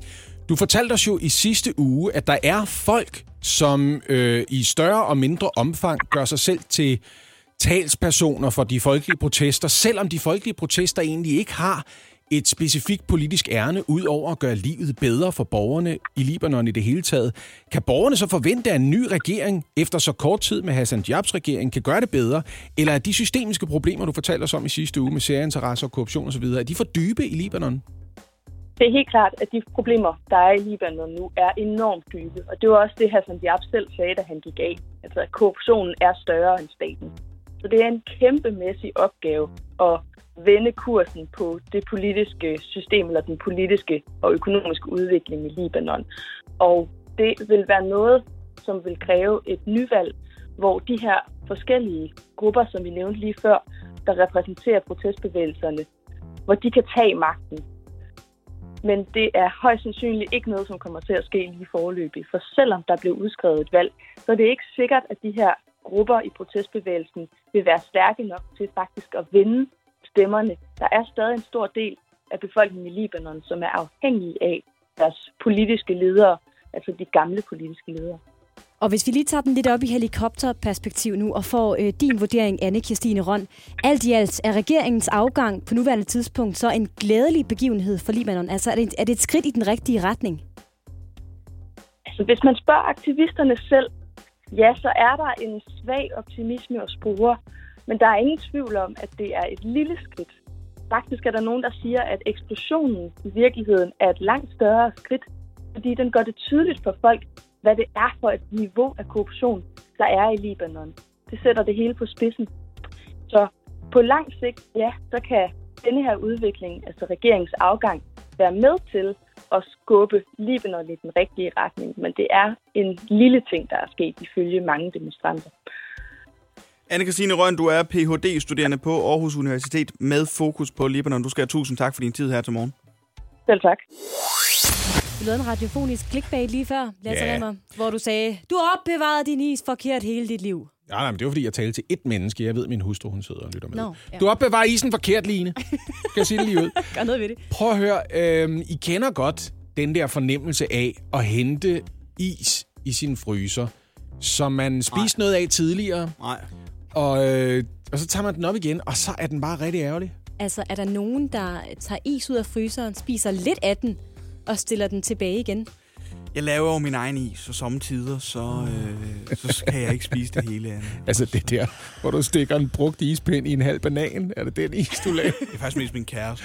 Du fortalte os jo i sidste uge, at der er folk, som øh, i større og mindre omfang gør sig selv til talspersoner for de folkelige protester, selvom de folkelige protester egentlig ikke har et specifikt politisk ærne, ud over at gøre livet bedre for borgerne i Libanon i det hele taget. Kan borgerne så forvente, at en ny regering, efter så kort tid med Hassan Diabs regering, kan gøre det bedre? Eller er de systemiske problemer, du fortalte os om i sidste uge med særinteresser og korruption osv., er de for dybe i Libanon? Det er helt klart, at de problemer, der er i Libanon nu, er enormt dybe. Og det var også det, Hassan Diab selv sagde, da han gik af. Altså, at korruptionen er større end staten. Så det er en kæmpemæssig opgave at vende kursen på det politiske system, eller den politiske og økonomiske udvikling i Libanon. Og det vil være noget, som vil kræve et nyvalg, hvor de her forskellige grupper, som vi nævnte lige før, der repræsenterer protestbevægelserne, hvor de kan tage magten. Men det er højst sandsynligt ikke noget, som kommer til at ske lige foreløbig. For selvom der blev udskrevet et valg, så er det ikke sikkert, at de her grupper i protestbevægelsen vil være stærke nok til faktisk at vinde stemmerne. Der er stadig en stor del af befolkningen i Libanon, som er afhængige af deres politiske ledere, altså de gamle politiske ledere. Og hvis vi lige tager den lidt op i helikopterperspektiv nu og får øh, din vurdering, Anne Kirstine Rønn. Alt i alt er regeringens afgang på nuværende tidspunkt så en glædelig begivenhed for Libanon? Altså er det, er det et skridt i den rigtige retning? Altså hvis man spørger aktivisterne selv, ja, så er der en svag optimisme at spore, men der er ingen tvivl om, at det er et lille skridt. Faktisk er der nogen, der siger, at eksplosionen i virkeligheden er et langt større skridt, fordi den gør det tydeligt for folk, hvad det er for et niveau af korruption, der er i Libanon. Det sætter det hele på spidsen. Så på lang sigt, ja, så kan denne her udvikling, altså regeringens afgang, være med til at skubbe Libanon i den rigtige retning. Men det er en lille ting, der er sket ifølge mange demonstranter. Anne Kirstine Rønn, du er P H D-studerende på Aarhus Universitet med fokus på Libanon. Du skal have tusind tak for din tid her til morgen. Selv tak. Du lavede en radiofonisk clickbait lige før, Lasse Ja. Remmer, hvor du sagde, du har opbevaret din is forkert hele dit liv. Ja, nej, men det var fordi, jeg talte til ét menneske. Jeg ved, min hustru, hun sidder og lytter med. Nå, ja. Du opbevarer isen forkert, Line. Kan jeg sige det lige ud? Gør noget ved det. Prøv at høre. Øh, I kender godt den der fornemmelse af at hente is i sin fryser, som man spiste noget af tidligere. Nej. Og, øh, og så tager man den op igen, og så er den bare rigtig ærgerlig. Altså, er der nogen, der tager is ud af fryseren, spiser lidt af den, og stiller den tilbage igen? Jeg laver jo min egen is, og sommetider, så, øh, så kan jeg ikke spise det hele andet. Altså det der, hvor du stikker en brugt ispind i en halv banan. Er det den is, du laver? Det er faktisk mest min kæreste.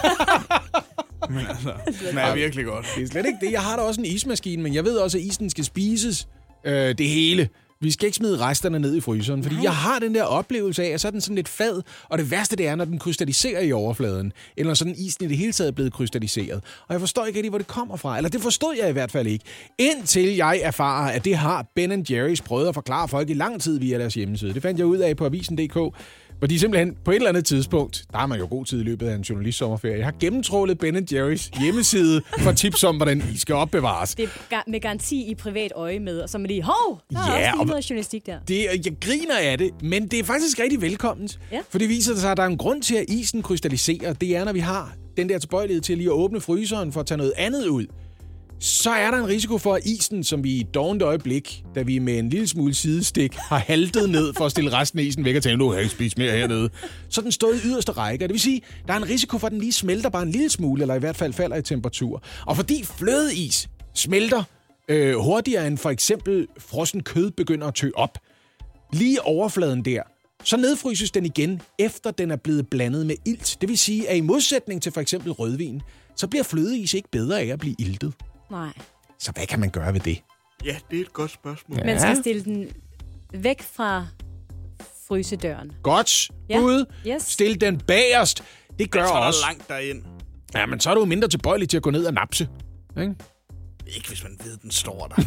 Men altså, det smager virkelig godt. Det er slet ikke det. Jeg har da også en ismaskine, men jeg ved også, at isen skal spises øh, det hele. Vi skal ikke smide resterne ned i fryseren, fordi Nej. jeg har den der oplevelse af, at så er den sådan lidt fad, og det værste det er, når den krystalliserer i overfladen, eller sådan isen i det hele taget er blevet krystalliseret. Og jeg forstår ikke rigtig, hvor det kommer fra, eller det forstod jeg i hvert fald ikke, indtil jeg erfarer, at det har Ben and Jerry's prøvet at forklare folk i lang tid via deres hjemmeside. Det fandt jeg ud af på avisen punktum d k, hvor de simpelthen på et eller andet tidspunkt, der har man jo god tid i løbet af en journalistsommerferie, jeg har gennemtrålet Ben and Jerry's hjemmeside for tips om, hvordan I skal opbevares. Det er ga- med garanti i privat øje med, og så er de, hov, der er Ja, også og- lige noget journalistik der. Det, jeg griner af det, men det er faktisk rigtig velkomment. Ja. For det viser sig, at der er en grund til, at isen krystalliserer. Det er, når vi har den der tilbøjelighed til lige at åbne fryseren for at tage noget andet ud. Så er der en risiko for, at isen, som vi i et dovent øjeblik, da vi med en lille smule sidestik har haltet ned for at stille resten af isen væk og tænke, nu har jeg ikke spist mere hernede, så er den stået i yderste række. Det vil sige, der er en risiko for, at den lige smelter bare en lille smule, eller i hvert fald falder i temperatur. Og fordi flødeis smelter øh, hurtigere end for eksempel frossen kød begynder at tø op, lige overfladen der, så nedfryses den igen, efter den er blevet blandet med ilt. Det vil sige, at i modsætning til for eksempel rødvin, så bliver flødeis ikke bedre af at blive iltet. Nej. Så hvad kan man gøre ved det? Ja, det er et godt spørgsmål. Ja. Man skal stille den væk fra frysedøren. Godt Ja. bud. Yes. Stil den bagerst. Det gør Så er der også. langt derind. Ja, men så er du mindre tilbøjelig til at gå ned og napse. Ikke? Ikke hvis man ved, den står der.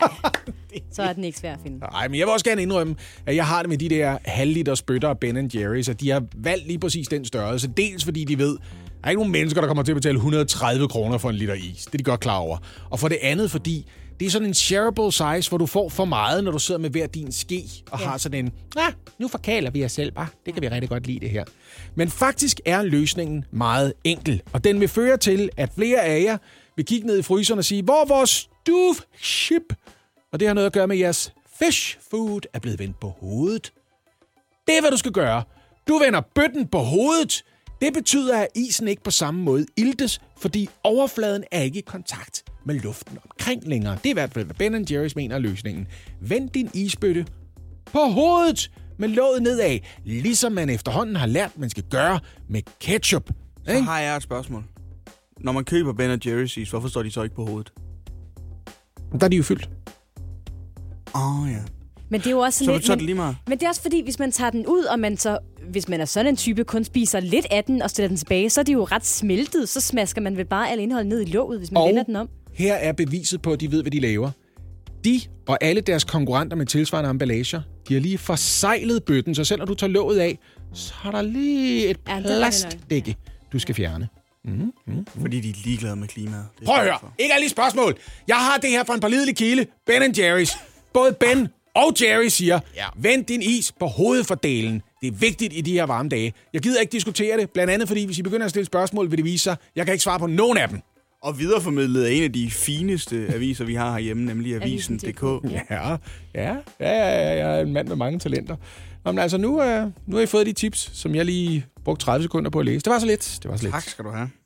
Så er den ikke svær at finde. Nej, men jeg vil også gerne indrømme, at jeg har det med de der halvliters bøtter af Ben and Jerry's, og de har valgt lige præcis den størrelse. Dels fordi de ved, der er ikke nogen mennesker, der kommer til at betale et hundrede og tredive kroner for en liter is. Det er de godt klar over. Og for det andet, fordi det er sådan en shareable size, hvor du får for meget, når du sidder med hver din ske og ja. har sådan en, ah, nu forkaler vi os selv bare. Det kan vi rigtig godt lide det her. Men faktisk er løsningen meget enkel, og den vil føre til, at flere af jer vil kigge ned i fryseren og sige, hvor er vores stuvship? Og det har noget at gøre med, at jeres fish food er blevet vendt på hovedet. Det er, hvad du skal gøre. Du vender bøtten på hovedet. Det betyder, at isen ikke på samme måde iltes, fordi overfladen er ikke i kontakt med luften omkring længere. Det er i hvert fald, hvad Ben and Jerry's mener er løsningen. Vend din isbøtte på hovedet med låget nedad, ligesom man efterhånden har lært, man skal gøre med ketchup. Så ikke? Har jeg et spørgsmål. Når man køber Ben and Jerry's is, hvorfor står de så ikke på hovedet? Der er de jo fyldt. Åh, oh, ja. Men det er jo også sådan så, lidt, så lige meget. Men det er også fordi, hvis man tager den ud, og man så, hvis man er sådan en type, kun spiser lidt af den og stiller den tilbage, så er det jo ret smeltet. Så smasker man vel bare al indhold ned i låget, hvis man og vender den om. Her er beviset på, at de ved, hvad de laver. De og alle deres konkurrenter med tilsvarende emballager, de har lige forsejlet bøtten, så selv når du tager låget af, så er der lige et Ja, plastdække, du skal fjerne. Mm, mm. Fordi de er ligeglade med klimaet. Prøv at høre. Ikke alle spørgsmål. Jeg har det her fra en pålidelig kilde. Ben and Jerry's. Både Ben og Jerry siger, ja. Vend din is på hovedfordelen. Det er vigtigt i de her varme dage. Jeg gider ikke diskutere det, blandt andet fordi, hvis I begynder at stille spørgsmål, vil det vise sig, jeg kan ikke svare på nogen af dem. Og videreformidlet af en af de fineste aviser, vi har herhjemme, nemlig Avisen punktum d k. Ja, ja, ja, ja, jeg er en mand med mange talenter. Nå, men altså, nu, øh, nu har I fået de tips, som jeg lige brugte tredive sekunder på at læse. Det var så lidt. Det var så lidt. Tak skal du have.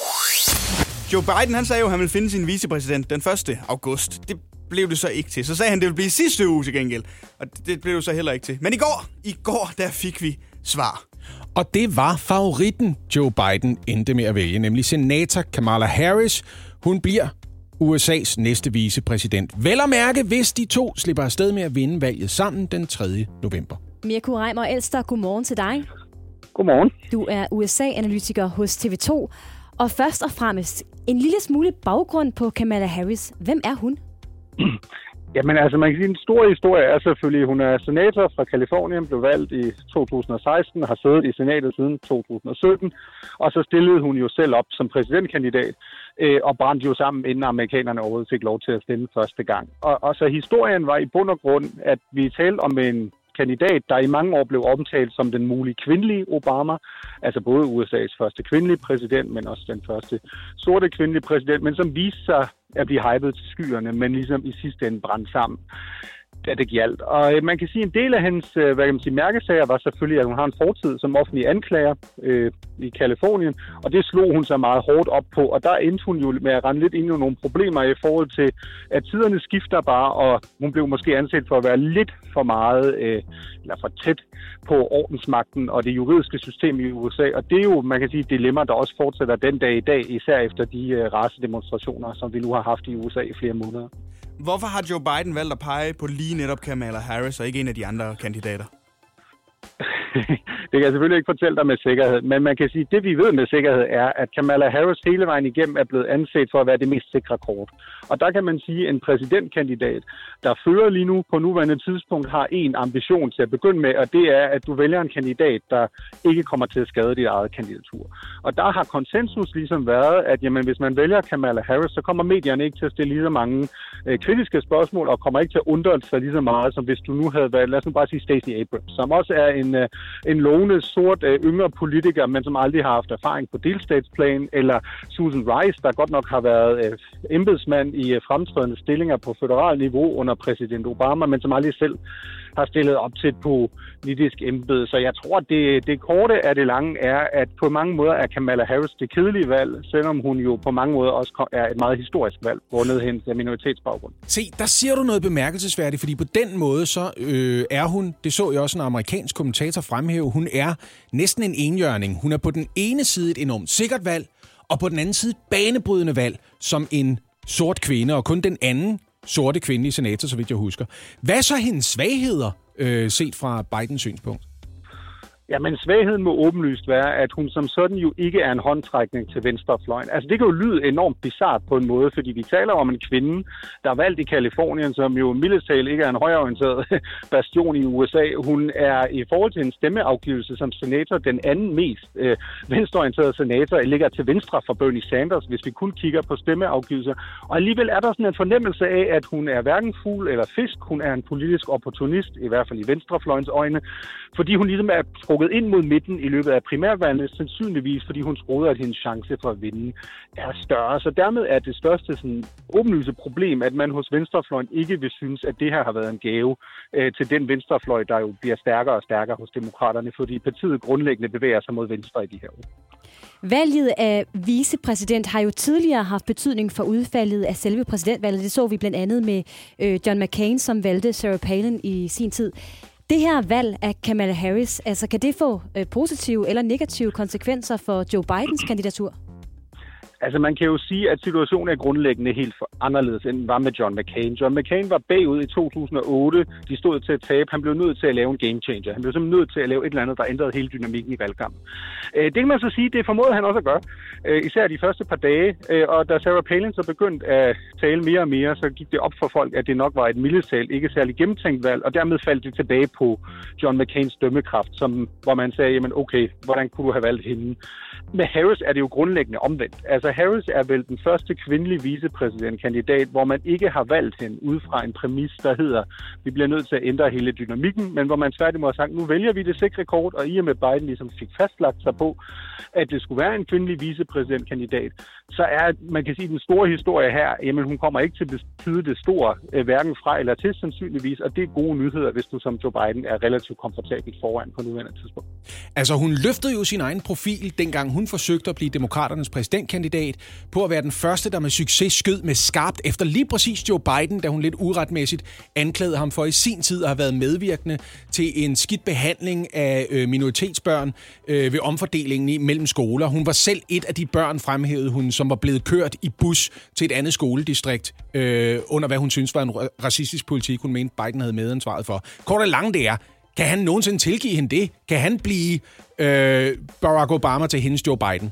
Joe Biden, han sagde jo, at han ville finde sin vicepræsident den første august. Det blev det så ikke til. Så sagde han, at det ville blive sidste uge til gengæld. Og det blev det så heller ikke til. Men i går, i går, der fik vi svar. Og det var favoritten, Joe Biden endte med at vælge, nemlig senator Kamala Harris. Hun bliver U S A's næste vicepræsident. Vel at mærke, hvis de to slipper afsted med at vinde valget sammen den tredje november. Mirko Reimer Elster, godmorgen til dig. Godmorgen. Du er U S A-analytiker hos T V to. Og først og fremmest, en lille smule baggrund på Kamala Harris. Hvem er hun? Jamen altså, man kan sige, en stor historie er selvfølgelig, at hun er senator fra Californien, blev valgt i to tusind og seksten, har siddet i senatet siden to tusind og sytten, og så stillede hun jo selv op som præsidentkandidat, øh, og brændte jo sammen, inden amerikanerne overhovedet fik lov til at stemme første gang. Og, og så historien var i bund og grund, at vi talte om en kandidat, der i mange år blev omtalt som den mulige kvindelige Obama, altså både U S A's første kvindelige præsident, men også den første sorte kvindelige præsident, men som viste sig at blive hypet til skyerne, men ligesom i sidste ende brændte sammen, da det gjaldt. Og man kan sige, at en del af hendes hvad kan man sige, mærkesager var selvfølgelig, at hun har en fortid som offentlig anklager øh, i Californien, og det slog hun sig meget hårdt op på, og der endte hun jo med at rende lidt ind i nogle problemer i forhold til, at tiderne skifter bare, og hun blev måske anset for at være lidt for meget, øh, eller for tæt på ordensmagten og det juridiske system i U S A, og det er jo, man kan sige, et dilemma, der også fortsætter den dag i dag, især efter de øh, racedemonstrationer, som vi nu har haft i U S A i flere måneder. Hvorfor har Joe Biden valgt at pege på lige netop Kamala Harris og ikke en af de andre kandidater? Det kan jeg selvfølgelig ikke fortælle dig med sikkerhed, men man kan sige, at det vi ved med sikkerhed er, at Kamala Harris hele vejen igennem er blevet anset for at være det mest sikre kort. Og der kan man sige, at en præsidentkandidat, der fører lige nu på nuværende tidspunkt, har en ambition til at begynde med, og det er, at du vælger en kandidat, der ikke kommer til at skade dit eget kandidatur. Og der har konsensus ligesom været, at jamen, hvis man vælger Kamala Harris, så kommer medierne ikke til at stille lige så mange øh, kritiske spørgsmål, og kommer ikke til at undre sig lige så meget, som hvis du nu havde valgt, lad os nu bare sige Stacey Abrams, som også er en øh, en lovende, sort, øh, yngre politiker, men som aldrig har haft erfaring på delstatsplan, eller Susan Rice, der godt nok har været øh, embedsmand i øh, fremtrædende stillinger på federal niveau under præsident Obama, men som aldrig selv har stillet op til et politisk embede. Så jeg tror, at det, det korte af det lange er, at på mange måder er Kamala Harris det kedelige valg, selvom hun jo på mange måder også er et meget historisk valg, grundet hendes minoritetsbaggrund. Se, der siger du noget bemærkelsesværdigt, fordi på den måde så øh, er hun, det så jeg også en amerikansk kommentator fremhæve, hun er næsten en enhjørning. Hun er på den ene side et enormt sikkert valg, og på den anden side banebrydende valg som en sort kvinde, og kun den anden sorte kvindelige senator, så vidt jeg husker. Hvad er så hendes svagheder, øh, set fra Bidens synspunkt? Jamen, svagheden må åbenlyst være, at hun som sådan jo ikke er en håndtrækning til venstrefløjen. Altså, det kan jo lyde enormt bizart på en måde, fordi vi taler om en kvinde, der er valgt i Californien, som jo mildest talt ikke er en højreorienteret bastion i U S A. Hun er i forhold til en stemmeafgivelse som senator den anden mest øh, venstreorienterede senator. Jeg ligger til venstre for Bernie Sanders, hvis vi kun kigger på stemmeafgivelser. Og alligevel er der sådan en fornemmelse af, at hun er hverken fugl eller fisk. Hun er en politisk opportunist, i hvert fald i venstrefløjens øjne, fordi hun ligesom er trukket ind mod midten i løbet af primærvalgene, sandsynligvis fordi hun troede, at hendes chance for at vinde er større. Så dermed er det største sådan, åbenlyse problem, at man hos venstrefløjen ikke vil synes, at det her har været en gave øh, til den venstrefløj, der jo bliver stærkere og stærkere hos demokraterne, fordi partiet grundlæggende bevæger sig mod venstre i de her år. Valget af vicepræsident har jo tidligere haft betydning for udfaldet af selve præsidentvalget. Det så vi blandt andet med øh, John McCain, som valgte Sarah Palin i sin tid. Det her valg af Kamala Harris, altså kan det få øh, positive eller negative konsekvenser for Joe Bidens kandidatur? Altså man kan jo sige, at situationen er grundlæggende helt anderledes, end den var med John McCain. John McCain var bagud i to tusind og otte. De stod til at tabe. Han blev nødt til at lave en game changer. Han blev simpelthen nødt til at lave et eller andet, der ændrede hele dynamikken i valgkampen. Det kan man så sige, det formåede han også at gøre. Især de første par dage. Og da Sarah Palin så begyndte at tale mere og mere, så gik det op for folk, at det nok var et mildest talt ikke særlig gennemtænkt valg. Og dermed faldt det tilbage på John McCains dømmekraft, som, hvor man sagde, jamen okay, hvordan kunne du have valgt hende? Med Harris er det jo grundlæggende omvendt. Altså Harris er vel den første kvindelige vicepræsidentkandidat, hvor man ikke har valgt hende ud fra en præmis, der hedder, vi bliver nødt til at ændre hele dynamikken, men hvor man tværtimod har sagt, nu vælger vi det sikre kort, og i og med Biden ligesom fik fastlagt sig på, at det skulle være en kvindelig vicepræsidentkandidat, så er, man kan sige, den store historie her, jamen hun kommer ikke til at betyde det store, hverken fra eller til sandsynligvis, og det er gode nyheder, hvis du som Joe Biden er relativt komfortabelt foran på nuværende tidspunkt. Altså hun løftede jo sin egen profil, dengang hun forsøgte at blive demokraternes præsidentkandidat, på at være den første, der med succes skød med skarpt efter lige præcis Joe Biden, da hun lidt uretmæssigt anklagede ham for i sin tid at have været medvirkende til en skidt behandling af øh, minoritetsbørn øh, ved omfordelingen mellem skoler. Hun var selv et af de børn, fremhævede hun, som var blevet kørt i bus til et andet skoledistrikt øh, under hvad hun synes var en racistisk politik, hun mente Biden havde medansvaret for. Kort og langt det er, kan han nogensinde tilgive hende det? Kan han blive øh, Barack Obama til hendes Joe Biden?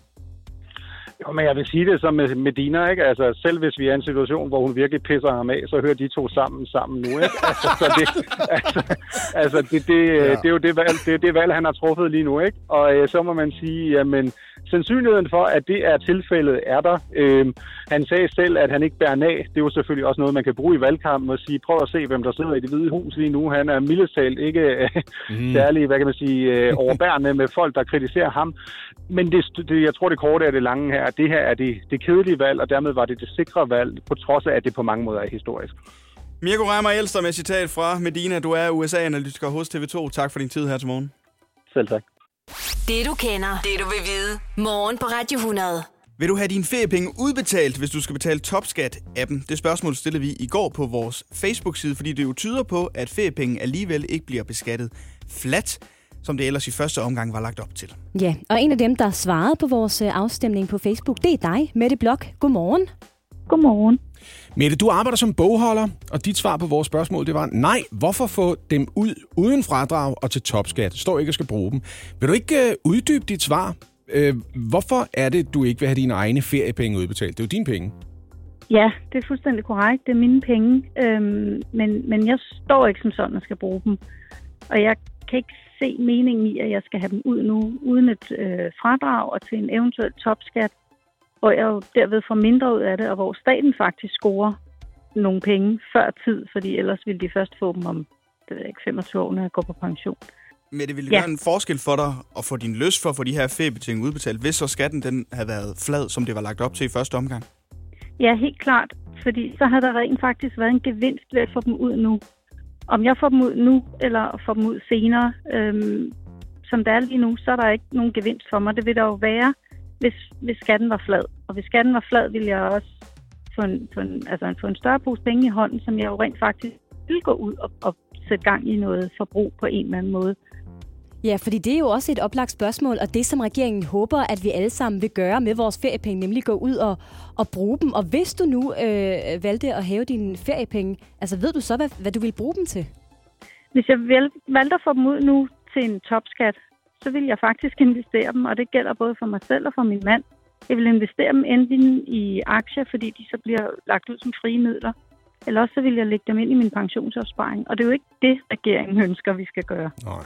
Jo, men jeg vil sige det som med Medina, ikke? Altså, selv hvis vi er i en situation, hvor hun virkelig pisser ham af, så hører de to sammen sammen nu, ikke? Altså, så det, altså, altså det, det, ja. det er jo det valg, det, det valg, han har truffet lige nu, ikke? Og øh, så må man sige, jamen, sandsynligheden for, at det er tilfældet, er der. Øhm, han sagde selv, at han ikke bærer af. Det er jo selvfølgelig også noget, man kan bruge i valgkampen og sige, prøv at se, hvem der sidder i Det Hvide Hus lige nu. Han er mildest talt ikke øh, mm. særlig, hvad kan man sige, øh, overbærende med folk, der kritiserer ham. Men det, det, jeg tror, det korte er det lange her. Det her er det, det kedelige valg, og dermed var det det sikre valg, på trods af, at det på mange måder er historisk. Mirko Reimer Elster med citat fra Medina. Du er U S A-analytiker hos T V to. Tak for din tid her til morgen. Selv tak. Det du kender, det du vil vide. Morgen på Radio hundrede. Vil du have dine feriepenge udbetalt, hvis du skal betale Topskat-appen? Det spørgsmål stillede vi i går på vores Facebook-side, fordi det jo tyder på, at feriepenge alligevel ikke bliver beskattet flat, som det ellers i første omgang var lagt op til. Ja, og en af dem, der svarede på vores afstemning på Facebook, det er dig, Mette Blok. Godmorgen. Godmorgen. Mette, du arbejder som bogholder, og dit svar på vores spørgsmål, det var, nej, hvorfor få dem ud uden fradrag og til topskat? Det står ikke, at skal bruge dem. Vil du ikke øh, uddybe dit svar? Øh, hvorfor er det, du ikke vil have dine egne feriepenge udbetalt? Det er jo dine penge. Ja, det er fuldstændig korrekt. Det er mine penge. Øhm, men, men jeg står ikke som sådan, at skal bruge dem. Og jeg kan ikke se meningen i, at jeg skal have dem ud nu, uden et øh, fradrag og til en eventuel topskat, hvor jeg jo derved får mindre ud af det, og hvor staten faktisk scorer nogle penge før tid, fordi ellers ville de først få dem om det ved ikke, femogtyve år, når jeg går på pension. Men det ville ja. gøre en forskel for dig at få din lyst for at få de her feriebetingelser udbetalt, hvis så skatten den havde været flad, som det var lagt op til i første omgang? Ja, helt klart. Fordi så har der rent faktisk været en gevinst ved at få dem ud nu. Om jeg får dem ud nu, eller får dem ud senere, øhm, som det er lige nu, så er der ikke nogen gevinst for mig. Det vil der jo være, hvis, hvis skatten var flad. Og hvis skatten var flad, ville jeg også få en, få en, altså få en større pose penge i hånden, som jeg jo rent faktisk vil gå ud og, og sætte gang i noget forbrug på en eller anden måde. Ja, fordi det er jo også et oplagt spørgsmål, og det, som regeringen håber, at vi alle sammen vil gøre med vores feriepenge, nemlig gå ud og, og bruge dem. Og hvis du nu øh, valgte at hæve dine feriepenge, altså ved du så, hvad, hvad du vil bruge dem til? Hvis jeg valgte at få dem ud nu til en topskat, så vil jeg faktisk investere dem, og det gælder både for mig selv og for min mand. Jeg vil investere dem enten i aktier, fordi de så bliver lagt ud som frie midler, eller også så vil jeg lægge dem ind i min pensionsopsparing. Og det er jo ikke det, regeringen ønsker, vi skal gøre. Nej.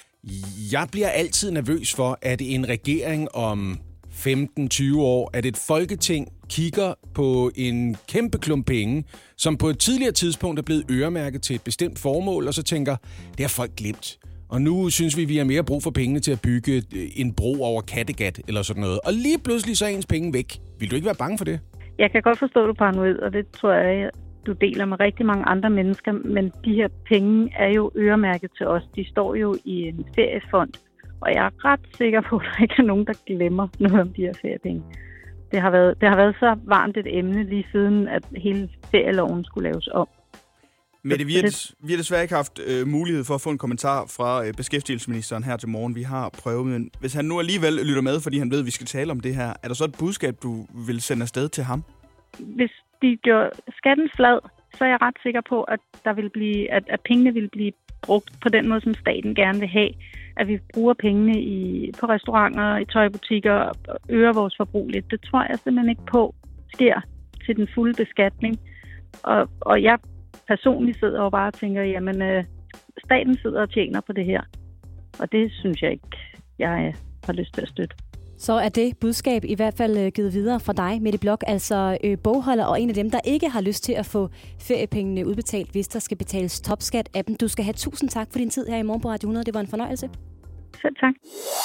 Jeg bliver altid nervøs for, at en regering om femten til tyve år, at et folketing kigger på en kæmpe klump penge, som på et tidligere tidspunkt er blevet øremærket til et bestemt formål, og så tænker, det har folk glemt. Og nu synes vi, vi har mere brug for pengene til at bygge en bro over Kattegat eller sådan noget. Og lige pludselig så er ens penge væk. Vil du ikke være bange for det? Jeg kan godt forstå, at du er paranoid, og det tror jeg, du deler med rigtig mange andre mennesker. Men de her penge er jo øremærket til os. De står jo i en feriefond. Og jeg er ret sikker på, at der ikke er nogen, der glemmer noget om de her feriepenge. Det har været, det har været så varmt et emne lige siden, at hele ferieloven skulle laves om. Mette, vi har, des, vi har desværre ikke haft øh, mulighed for at få en kommentar fra øh, beskæftigelsesministeren her til morgen. Vi har prøvet, men hvis han nu alligevel lytter med, fordi han ved, at vi skal tale om det her, er der så et budskab, du vil sende afsted til ham? Hvis de gør skatten flad, så er jeg ret sikker på, at, der vil blive, at, at pengene vil blive brugt på den måde, som staten gerne vil have. At vi bruger pengene i, på restauranter, i tøjbutikker og øger vores forbrug lidt. Det tror jeg simpelthen ikke på sker til den fulde beskatning. Og, og jeg personligt sidder og bare tænker, jamen øh, staten sidder og tjener på det her. Og det synes jeg ikke, jeg har lyst til at støtte. Så er det budskab i hvert fald givet videre fra dig, Mette Bloch, altså øh, bogholder og en af dem, der ikke har lyst til at få feriepengene udbetalt, hvis der skal betales topskat af dem. Du skal have tusind tak for din tid her i morgen på Radio hundrede. Det var en fornøjelse. Selv tak.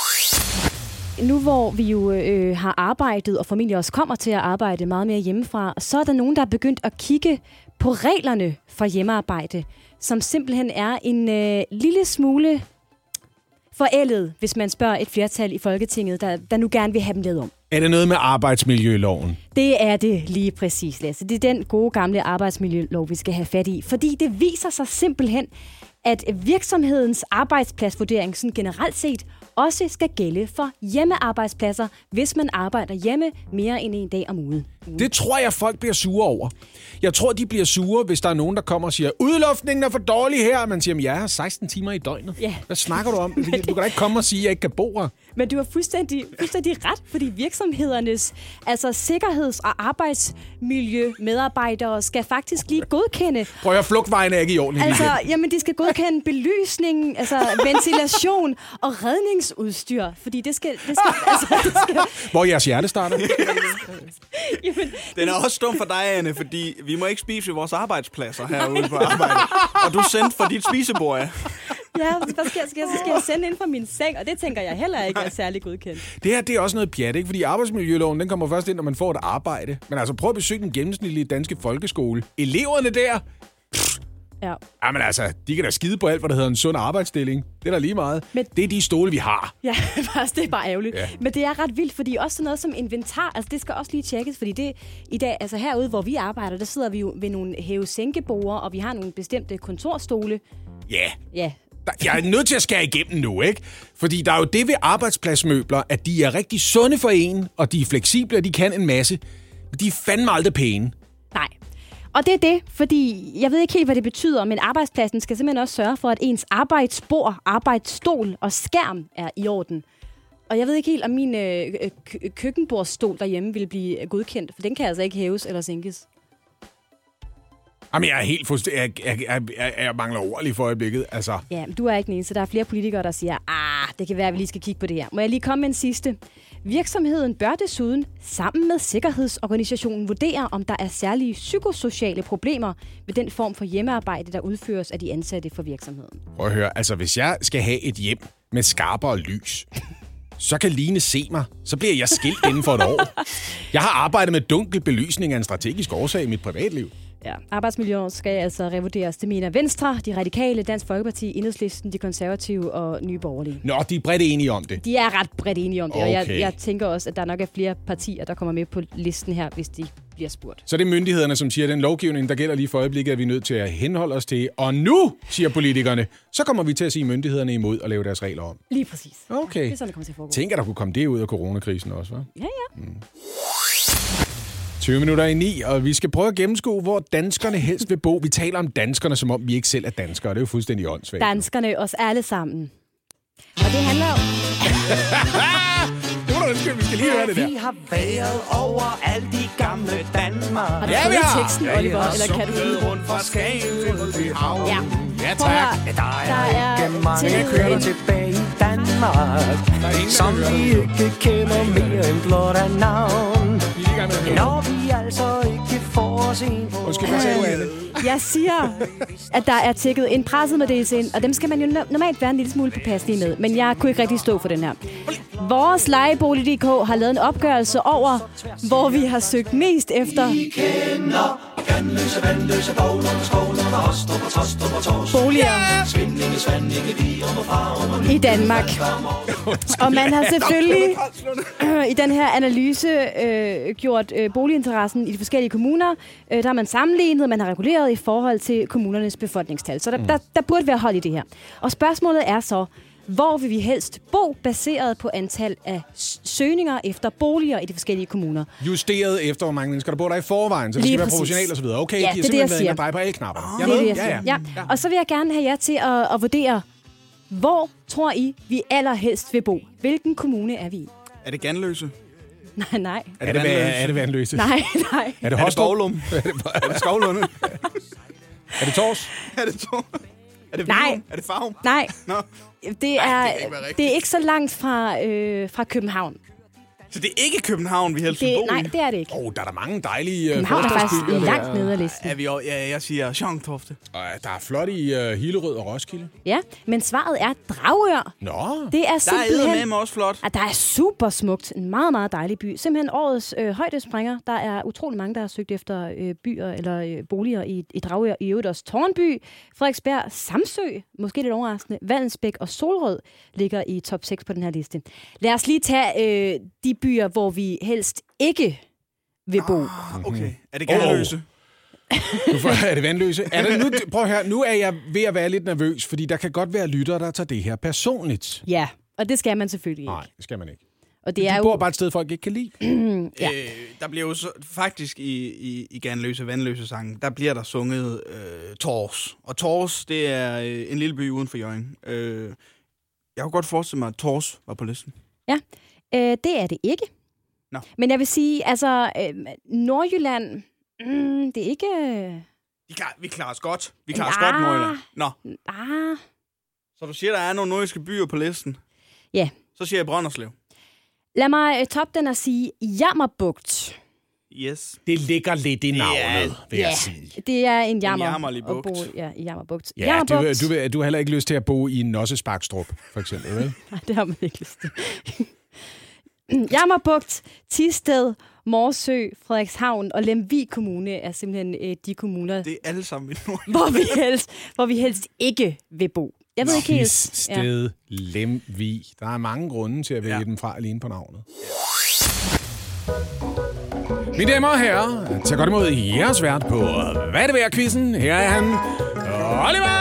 Nu hvor vi jo øh, har arbejdet, og formentlig også kommer til at arbejde meget mere hjemmefra, så er der nogen, der er begyndt at kigge på reglerne for hjemmearbejde, som simpelthen er en øh, lille smule forældet, hvis man spørger et flertal i Folketinget, der, der nu gerne vil have dem lavet om. Er det noget med arbejdsmiljøloven? Det er det lige præcis, Lasse. Det er den gode gamle arbejdsmiljølov, vi skal have fat i. Fordi det viser sig simpelthen, at virksomhedens arbejdspladsvurdering sådan generelt set også skal gælde for hjemmearbejdspladser, hvis man arbejder hjemme mere end en dag om ugen. Det tror jeg, folk bliver sure over. Jeg tror, de bliver sure, hvis der er nogen, der kommer og siger, udluftningen er for dårlig her. Man siger, jeg har seksten timer i døgnet. Ja. Hvad snakker du om? Du kan da ikke komme og sige, at jeg ikke kan bo her. Men du har fuldstændig, fuldstændig ret, fordi virksomhedernes altså sikkerheds- og arbejdsmiljømedarbejdere skal faktisk lige godkende. Prøv at flugtvejen er ikke i orden. Altså, jamen, de skal godkende belysning, altså ventilation og redningsudstyr, fordi det skal... Det skal, altså, det skal... Hvor jeres hjerte starter? Jamen, den er også dum for dig, Anne, fordi vi må ikke spise ved vores arbejdspladser herude på arbejde. Og du sendte for dit spisebord, ja. Ja, hvad skal, skal, så skal jeg sende ind fra min seng, og det tænker jeg heller ikke er særlig godkendt. Det her, det er også noget pjat, ikke? Fordi arbejdsmiljøloven, den kommer først ind, når man får et arbejde. Men altså, prøv at besøge den gennemsnitlige danske folkeskole. Eleverne der... Pff, ja. Jamen altså, de kan da skide på alt, hvad der hedder en sund arbejdsstilling. Det er da lige meget. Men det er de stole, vi har. Ja, det er bare ærgerligt. Ja. Men det er ret vildt, fordi også sådan noget som inventar, altså det skal også lige tjekkes, fordi det i dag, altså herude, hvor vi arbejder, der sidder vi jo ved nogle hæve-sænkeborde, og vi har nogle bestemte kontorstole. Ja. Yeah. Ja. Jeg er nødt til at skære igennem nu, ikke? Fordi der er jo det ved arbejdspladsmøbler, at de er rigtig sunde for en, og de er fleksible, og de kan en masse. Men de er fandme aldrig pæne. Nej. Og det er det, fordi jeg ved ikke helt, hvad det betyder, men arbejdspladsen skal simpelthen også sørge for, at ens arbejdsbord, arbejdsstol og skærm er i orden. Og jeg ved ikke helt, om min øh, kø- køkkenbordsstol derhjemme vil blive godkendt, for den kan altså ikke hæves eller sænkes. Jamen, jeg er helt fuldstændig... Jeg, jeg, jeg, jeg mangler ord lige for øjeblikket, altså. Ja, men du er ikke den eneste. Der er flere politikere, der siger, ah, det kan være, at vi lige skal kigge på det her. Må jeg lige komme med en sidste? Virksomheden bør desuden sammen med sikkerhedsorganisationen vurdere, om der er særlige psykosociale problemer med den form for hjemmearbejde, der udføres af de ansatte for virksomheden. Prøv at høre, altså hvis jeg skal have et hjem med skarpere lys, så kan Line se mig. Så bliver jeg skilt inden for et år. Jeg har arbejdet med dunkel belysning af en strategisk årsag i mit privatliv. Ja, arbejdsmiljøet skal altså revurderes. Det mener Venstre, De Radikale, Dansk Folkeparti, Enhedslisten, De Konservative og Nye Borgerlige. Nå, de er bredt enige om det. De er ret bredt enige om det, okay. og jeg, jeg tænker også, at der nok er flere partier, der kommer med på listen her, hvis de bliver spurgt. Så det er myndighederne, som siger, at den lovgivning, der gælder lige for øjeblikket, er vi nødt til at henholde os til. Og nu, siger politikerne, så kommer vi til at sige myndighederne imod og lave deres regler om. Lige præcis. Okay. Det er sådan, det kommer til at foregå. Tænker, der kunne komme det ud af coronakrisen også, hva'? Ja, ja. Mm. tyve minutter i ni, og vi skal prøve at gennemskue, hvor danskerne helst vil bo. Vi taler om danskerne, som om vi ikke selv er danskere. Det er jo fuldstændig åndssvagt. Danskerne, os alle sammen. Og det handler jo... Det var da ønske, vi skal lige høre det der. Vi har været over alle de gamle Danmark. Har du ja, fået teksten, Oliver? Ja, eller kan du lide rundt fra Skagen til Havn. Ja, ja tak. Ja, der er, der er ikke mange til... tilbage i Danmark, som vi ikke kender mere end blot af navn. Når vi altså ikke får os en på... Undskyld, hvad sagde du, Anne? Jeg siger, at der er tækket en pressemeddelelse ind, og dem skal man jo no- normalt være en lille smule påpasselig med. Men jeg kunne ikke rigtig stå for den her. Vores lejebolig punktum d k har lavet en opgørelse over, hvor vi har søgt mest efter boliger i Danmark. Og man har selvfølgelig i den her analyse øh, gjort øh, boliginteressen i de forskellige kommuner. Øh, der har man sammenlignet, man har reguleret i forhold til kommunernes befolkningstal. Så der, mm. der, der burde være hold i det her. Og spørgsmålet er så, hvor vil vi helst bo, baseret på antal af søgninger efter boliger i de forskellige kommuner? Justeret efter, hvor mange mennesker der bor der i forvejen, så det Lige skal præcis. være proportionalt og så videre. Okay, ja, de har det simpelthen været inde siger. og dreje på alle knapper. Oh, det er det, jeg siger. Ja, ja. Og så vil jeg gerne have jer til at, at vurdere, hvor tror I, vi allerhelst vil bo? Hvilken kommune er vi i? Er det Ganløse? Nej, nej. Er det, er det Vandløse? Nej, nej. Er det Hostrup? Er det Er det Skovlunde? Er det Tors? Er det Tors? Er det Nej. Virum? Er det Farum? Nej. Nå. Det er, Ej, det kan ikke være rigtigt. det er ikke så langt fra, øh, fra København. Så det er ikke København, vi helst vil Det, bo i? nej, det er det ikke. Åh, oh, der er der mange dejlige uh, København er faktisk forstadsbyer langt der. nede af listen. Er vi også, ja, jeg siger Sjonktorfte. Og der er flot i uh, Hillerød og Roskilde. Ja, men svaret er Dragør. Nå. Det er Der er simpelthen... eddermame også flot. at der er super smukt. En meget, meget dejlig by. Simpelthen årets øh, højdespringer. Der er utrolig mange, der har søgt efter øh, byer eller øh, boliger i, i Dragør. I øvrigt også Tårnby, Frederiksberg, Samsø, måske lidt overraskende, Vallensbæk og Solrød ligger i top seks på den her liste. Lad os lige tage øh, de byer, hvor vi helst ikke vil bo. Ah, okay. Er det Ganløse? Nu er det Vandløse. Er det nu, prøv her, nu er jeg ved at være lidt nervøs, fordi der kan godt være lyttere, der tager det her personligt. Ja, og det skal man selvfølgelig ikke. Nej, det skal man ikke. Og det De er bor jo... bare et sted, folk ikke kan lide. ja. Øh, der bliver jo så, faktisk i, i, i Ganløse Vandløse sangen, der bliver der sunget øh, Tors. Og Tors, det er øh, en lille by uden for Hjørring. Øh, jeg kunne godt forestille mig, at Tors var på listen. Ja, øh, det er det ikke. Nå. Men jeg vil sige, altså, øh, Nordjylland, mm, det er ikke... Vi klarer, vi klarer os godt. Vi klarer os Ah. godt, Nordjylland. Nå, Ah, så du siger, der er nogle nordjyske byer på listen. ja. Så siger jeg Brønderslev. Lad mig øh, toppe den og sige Jammerbugt. Yes. Det ligger lidt i navnet, Ja, vil jeg sige. Det er en jammer. jammerlig at bugt. bo, ja, i Jammerbugt. Ja, Jammerbugt. du, du, du har heller ikke lyst til at bo i Nossesparkstrup, for eksempel, vel? Nej, det har man ikke lyst til. Jammerbugt, Thisted, Morsø, Frederikshavn og Lemvig Kommune er simpelthen øh, de kommuner, Det er alle sammen i Nordjylland. hvor vi, helst, hvor vi helst ikke vil bo. Jeg ved ikke helt. Sted, ja. Lemvig. Der er mange grunde til at vælge ja. Ja. dem fra alene på navnet. Mine damer og herrer, tag godt imod jeres vært på Hvad er det værd-quizzen. Her er han, Oliver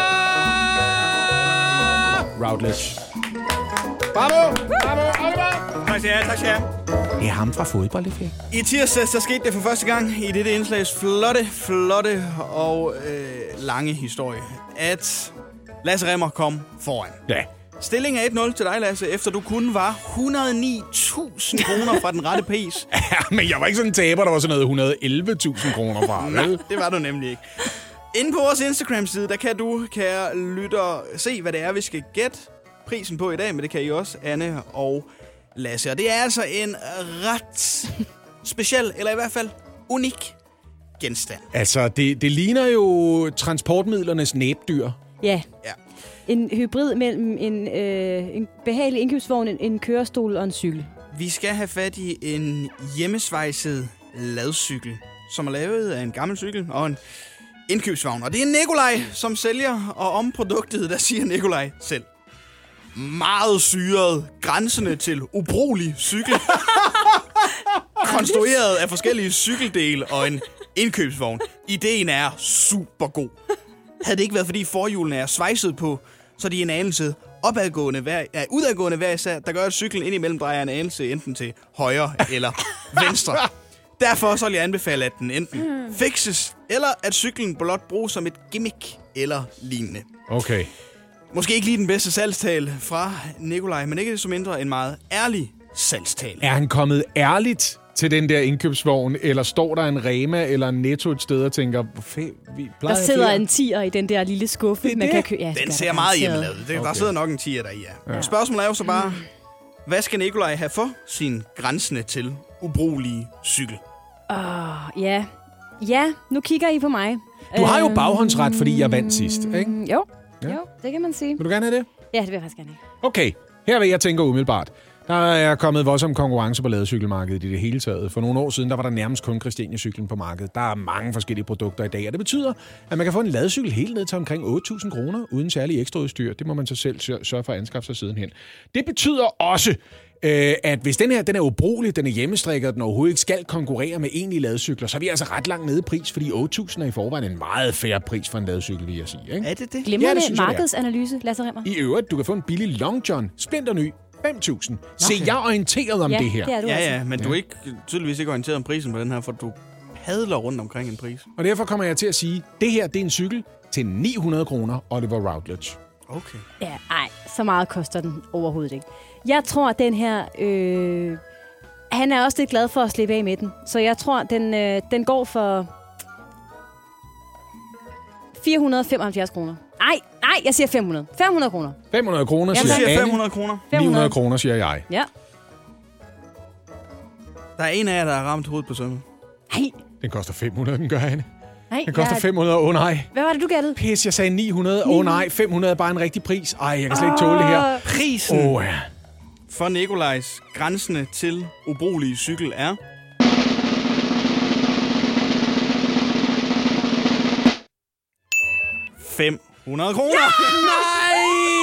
Routledge. Bravo! Bravo, Oliver! Tak skal jeg, tak skal jeg. Det er ham fra fodboldeffekt. I tirsdags, der skete det for første gang i dette indslags flotte, flotte og øh, lange historie, at Lasse Remmer kom foran. Ja. Stillingen er et nul til dig, Lasse, efter du kun var et hundrede og ni tusind kroner fra den rette pris. Ja, men jeg var ikke sådan en taber, der var sådan noget et hundrede og elleve tusind kroner fra, Nej, vel? det var du nemlig ikke. Inde på vores Instagram-side, der kan du, kære lytter, se, hvad det er, vi skal gætte prisen på i dag, men det kan I også, Anne og Lasse. Og det er altså en ret speciel, eller i hvert fald unik genstand. Altså, det, det ligner jo transportmidlernes næbdyr. Ja. Ja. En hybrid mellem en, øh, en behagelig indkøbsvogn, en, en kørestol og en cykel. Vi skal have fat i en hjemmesvejset ladcykel, som er lavet af en gammel cykel og en indkøbsvogn. Og det er Nikolaj, som sælger, og om produktet, der siger Nikolaj selv: meget syret, grænsende til ubrugelig cykel. Konstrueret af forskellige cykeldele og en indkøbsvogn. Ideen er super god. Havde det ikke været, fordi forhjulene er svejset på, så de er en anelse opadgående hver, ja, udadgående hver især, der gør, at cyklen indimellem drejer en anelse enten til højre eller venstre. Derfor så vil jeg anbefale, at den enten fikses, eller at cyklen blot bruges som et gimmick eller lignende. Okay. Måske ikke lige den bedste salgstal fra Nikolaj, men ikke så mindre en meget ærlig salgstal. Er han kommet ærligt til den der indkøbsvogn, eller står der en Rema eller en Netto et sted og tænker, "Fe- vi plejer Der at sidder flere." en tier i den der lille skuffe, man det? kan købe. Ja, det Den gør ser der meget garanteret. hjemmelavet. Det, Okay. Der sidder nok en tier der i, ja. ja. Spørgsmålet er jo så bare, hvad skal Nikolaj have for sin grænsende til ubrugelige cykel? Åh, ja. Ja, nu kigger I på mig. Du har jo baghåndsret, fordi jeg vandt sidst, ikke? Jo, Ja. jo, det kan man sige. Vil du gerne have det? Ja, det vil jeg faktisk gerne have. Okay, her vil jeg tænke umiddelbart. Der er kommet voldsom konkurrence på ladecykelmarkedet i det hele taget. For nogle år siden, der var der nærmest kun Christiania-cyklen på markedet. Der er mange forskellige produkter i dag, og det betyder, at man kan få en ladecykel helt ned til omkring otte tusind kroner uden særlig ekstra udstyr. Det må man så selv sørge for at anskaffe sig sidenhen. Det betyder også, øh, at hvis den her den er ubrugelig, den er hjemmestrikket, og den overhovedet ikke skal konkurrere med egentlige ladecykler, så er vi altså ret langt nede i pris, fordi otte tusind er i forvejen en meget fair pris for en ladecykel, vil jeg sige. Ikke? Er det det? Glimrende Ja, det synes jeg, det er. markedsanalyse, Lasse Rimmer. I øvrigt, du kan få en billig Long John, splinter ny, fem tusind. Se, jeg er orienteret om Ja, det her. det er du Ja, altså. ja, men du er ikke, tydeligvis ikke orienteret om prisen på den her, for du padler rundt omkring en pris. Og derfor kommer jeg til at sige, at det her det er en cykel til ni hundrede kroner, Oliver Routledge. Okay. Ja, ej, så meget koster den overhovedet ikke. Jeg tror, at den her... Øh, han er også lidt glad for at slippe af med den. Så jeg tror, den, øh, den går for fire hundrede og femoghalvfjerds kroner. Ej, nej, jeg siger fem hundrede. fem hundrede kroner. fem hundrede kroner, Du siger siger Anne. fem hundrede kroner. ni hundrede kroner, siger jeg. Ja. Der er en af jer, der har ramt hovedet på sømmet. Nej, Den koster fem hundrede, den gør, Anne. nej. Den koster jeg- fem hundrede, åh oh, nej. Hvad var det, du gættede? Pis, jeg sagde ni hundrede, åh oh, nej. fem hundrede er bare en rigtig pris. Ej, jeg kan slet ikke tåle det her. Prisen Åh, oh, ja. for Nikolajs grænsende til ubrugelige cykel er... fem hundrede kroner. Nej!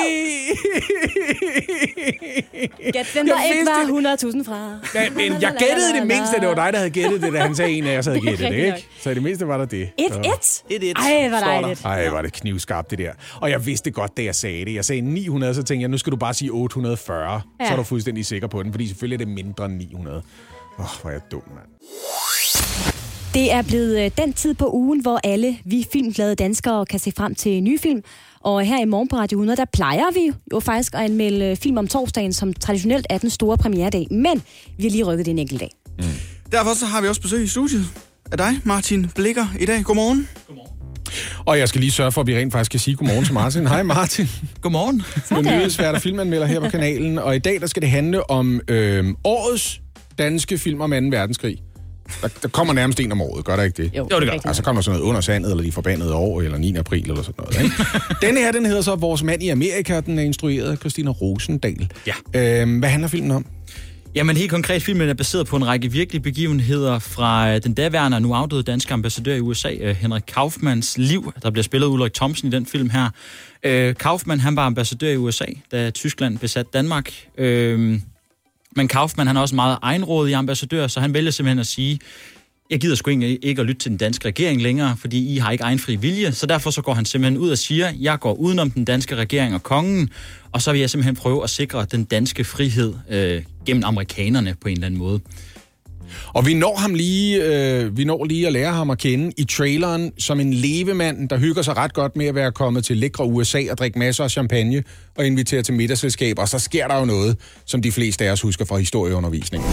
Gæt den, der Jeg ikke vidste var det. hundrede tusind fra. Ja, men jeg gættede det mindste, det var dig, der havde gættet det, da han sagde en af os havde Det er gættet det, rigtigt ikke? Så i det mindste var der det. Et, et. et, et. Ej, hvor står der. dejligt. Ej, var det knivskarpt, det der. Og jeg vidste godt, da jeg sagde det. Jeg sagde ni hundrede, så tænkte jeg, nu skal du bare sige otte hundrede og fyrre. Ja. Så er du fuldstændig sikker på den, fordi selvfølgelig er det mindre end ni hundrede. Åh, oh, hvor er jeg dum, mand. Det er blevet øh, den tid på ugen, hvor alle vi filmglade danskere kan se frem til nye film. Og her i morgen på Radio hundrede, der plejer vi jo faktisk at anmelde øh, film om torsdagen, som traditionelt er den store premieredag. Men vi har lige rykket det en enkelt dag. Mm. Derfor så har vi også besøg i studiet af dig, Martin Blikker, i dag. Godmorgen. Og jeg skal lige sørge for, at vi rent faktisk kan sige godmorgen til Martin. Hej Martin. Godmorgen. Du er nyhedsvært og filmanmelder her på kanalen. Og i dag der skal det handle om øh, årets danske film om anden verdenskrig. Der, der kommer nærmest en om året, gør der ikke det? Jo, Jo, det gør. Altså, så kommer der sådan noget Under sandet, eller De forbandede år, eller niende april, eller sådan noget. Ikke? Denne her, den hedder så Vores mand i Amerika, den er instrueret af Christina Rosendal. Ja. Øhm, hvad handler filmen om? Jamen helt konkret, filmen er baseret på en række virkelige begivenheder fra den daværende og nu afdøde danske ambassadør i U S A, Henrik Kaufmanns liv. Der bliver spillet Ulrik Thomsen i den film her. Øh, Kaufmann, han var ambassadør i U S A, da Tyskland besatte Danmark. Øh, men Kaufmann, han er også meget egenrådig ambassadør, så han vælger simpelthen at sige, jeg gider sgu ikke at lytte til den danske regering længere, fordi I har ikke egen fri vilje, så derfor så går han simpelthen ud og siger, jeg går udenom den danske regering og kongen, og så vil jeg simpelthen prøve at sikre den danske frihed øh, gennem amerikanerne på en eller anden måde. Og vi når ham lige, øh, vi når lige at lære ham at kende i traileren som en levemand, der hygger sig ret godt med at være kommet til lækre U S A og drikke masser af champagne og invitere til middagsselskaber, og så sker der jo noget, som de fleste af os husker fra historieundervisningen.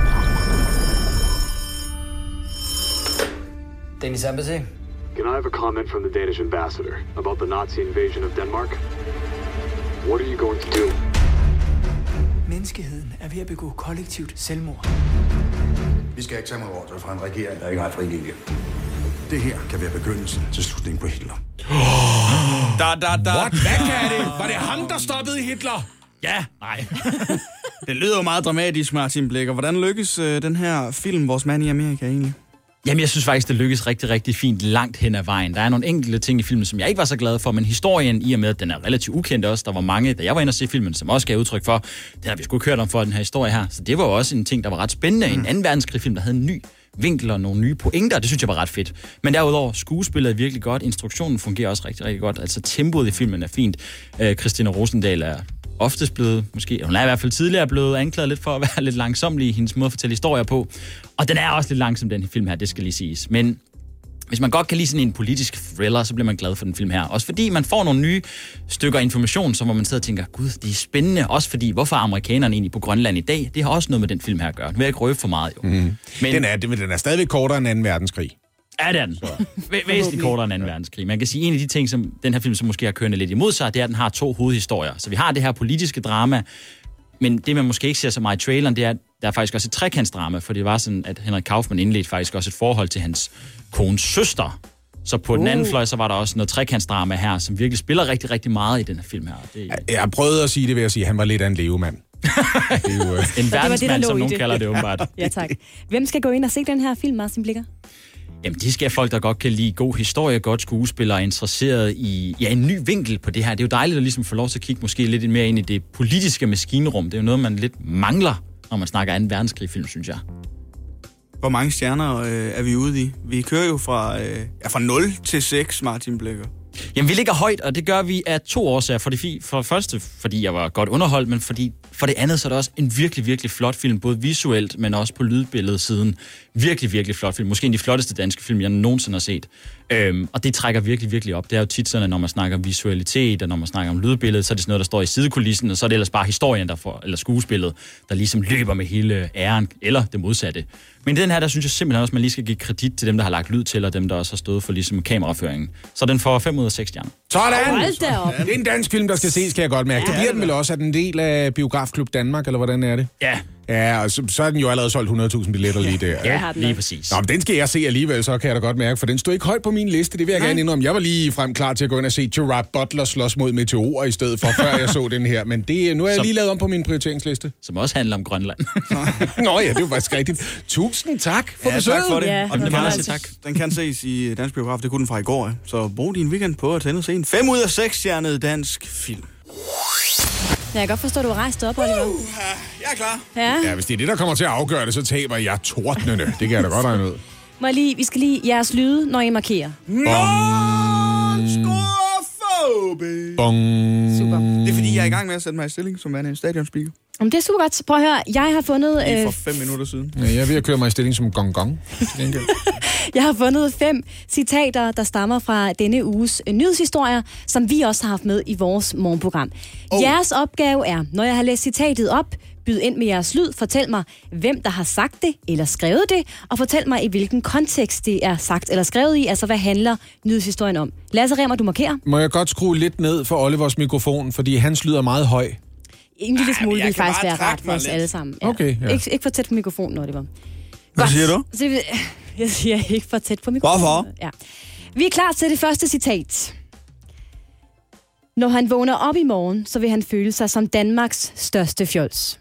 Danish Embassy? Can I have a comment from the Danish ambassador about the Nazi invasion of Denmark? What are you going to do? Menneskeheden er ved at begå kollektivt selvmord. Vi skal ikke tage mod ordre fra en regering, der ikke har fri vilje. Det her kan være begyndelsen til slutningen på Hitler. Da, da, da. What? Hvad kan det? Var det ham, der stoppede Hitler? Ja, nej. Det lyder jo meget dramatisk, Martin Blikker. Hvordan lykkes øh, den her film, Vores mand i Amerika, egentlig? Jamen, jeg synes faktisk, det lykkes rigtig, rigtig fint langt hen ad vejen. Der er nogle enkelte ting i filmen, som jeg ikke var så glad for, men historien, i og med, at den er relativt ukendt også, der var mange, da jeg var inde og se filmen, som også gav udtryk for, den har vi sgu ikke hørt om for, den her historie her. Så det var jo også en ting, der var ret spændende. En anden verdenskrig-film, der havde en ny vinkel og nogle nye pointer, det synes jeg var ret fedt. Men derudover, skuespillet er virkelig godt, instruktionen fungerer også rigtig, rigtig godt. Altså, tempoet i filmen er fint. Øh, Christina Rosendal er oftest blevet, måske, hun er i hvert fald tidligere blevet anklaget lidt for at være lidt langsomlig i hendes måde at fortælle historier på. Og den er også lidt langsom, den her film her, det skal lige siges. Men hvis man godt kan lide sådan en politisk thriller, så bliver man glad for den film her. Også fordi man får nogle nye stykker information, som hvor man sidder og tænker, gud, det er spændende. Også fordi, hvorfor er amerikanerne egentlig på Grønland i dag? Det har også noget med den film her at gøre. Nu vil jeg ikke røbe for meget, jo. Mm. Men Den er, den er stadigvæk kortere end anden verdenskrig. Ja, det er den. Væ- væsentligt kortere end anden verdenskrig. Man kan sige, en af de ting, som den her film så måske har kørende lidt imod sig, det er, at den har to hovedhistorier. Så vi har det her politiske drama, Men det, man måske ikke ser så meget i traileren, det er, at der er faktisk også et trekantsdrama, for det var sådan, at Henrik Kaufmann indledte faktisk også et forhold til hans kones søster. Så på uh. den anden fløj, så var der også noget trekantsdrama her, som virkelig spiller rigtig, rigtig meget i den her film her. Det... Jeg prøvede at sige det ved at sige, at han var lidt af en levemand. Det er jo, en verdensmand, som nogen kalder det åbenbart. Ja, tak. Hvem skal gå ind og se den her film, Martin Blikker? Jamen, de skal folk, der godt kan lide god historie, godt skuespiller, er interesseret i ja, en ny vinkel på det her. Det er jo dejligt at ligesom få lov til at kigge måske lidt mere ind i det politiske maskinrum. Det er jo noget, man lidt mangler, når man snakker anden verdenskrig-film, synes jeg. Hvor mange stjerner øh, er vi ude i? Vi kører jo fra, øh, ja, fra nul til seks, Martin Blikker. Jamen, vi ligger højt, og det gør vi af to årsager. For det, for det første, fordi jeg var godt underholdt, men fordi, for det andet, så er det også en virkelig, virkelig flot film, både visuelt, men også på lydbilledsiden. Virkelig, virkelig flot film. Måske en af de flotteste danske film, jeg nogensinde har set. Øhm, og det trækker virkelig, virkelig op. Det er jo tit sådan, at når man snakker om visualitet, og når man snakker om lydbilledet, så er det sådan noget, der står i sidekulissen, og så er det ellers bare historien, der får, eller skuespillet, der ligesom løber med hele æren, eller det modsatte. Men den her, der synes jeg simpelthen også, at man lige skal give kredit til dem, der har lagt lyd til, og dem, der også har stået for ligesom kameraføringen. Så den får fem ud af seks stjerner. Sådan! Det er en dansk film, der skal ses, skal jeg godt mærke. Ja, det bliver den vel også, at den del af Biografklub Danmark, eller hvordan er det? Ja. Ja, og så, så er den jo allerede solgt hundrede tusind billetter lige der. Ja, lige præcis. Nå, men den skal jeg se alligevel, så kan jeg da godt mærke, for den stod ikke højt på min liste, det vil jeg Nej. gerne indrømme. Jeg var lige frem klar til at gå ind og se Gerard Butler slås mod meteorer i stedet for, før jeg så den her. Men det, nu er jeg som, lige lavet om på min prioriteringsliste. Som også handler om Grønland. Nå ja, det var faktisk rigtigt. Tusind tak for ja, besøget. tak for det. Ja, og den, kan kan, tak. den kan ses i Dansk Biograf, det kunne den fra i går. Så brug din weekend på at tænde og se en fem ud af seks stjernet dansk film. Jeg kan godt forstå, at du har rejst op, Oliver. Uh, jeg er klar. Ja. Ja, hvis det er det, der kommer til at afgøre det, så taber jeg tordnende. Det kan jeg da godt regne ud. Må jeg lige, vi skal lige jeres lyde, når I markerer. Scorefobi. Bong. Super. Det er fordi, jeg er i gang med at sætte mig i stilling som værende en stadionspeaker. Om det er super godt. Prøv at høre, jeg har fundet... Lige Øh, for fem minutter siden. Ja, jeg er ved at køre mig i stilling som gong-gong. jeg har fundet fem citater, der stammer fra denne uges øh, nyhedshistorier, som vi også har haft med i vores morgenprogram. Oh. Jeres opgave er, når jeg har læst citatet op, byd ind med jeres lyd, fortæl mig, hvem der har sagt det eller skrevet det, og fortæl mig, i hvilken kontekst det er sagt eller skrevet i, altså hvad handler nyhedshistorien om. Lasse Remmer, du markerer. Må jeg godt skrue lidt ned for Olivers mikrofon, fordi hans lyder meget høj. En lille smule Ej, vil faktisk bare være rart for os lidt. alle sammen. Ja. Okay, ja. Ikke, ikke for tæt på mikrofonen, Oliver. Hvad siger du? Så, jeg siger ikke for tæt på mikrofonen. Hvorfor? Ja. Vi er klar til det første citat. Når han vågner op i morgen, så vil han føle sig som Danmarks største fjols.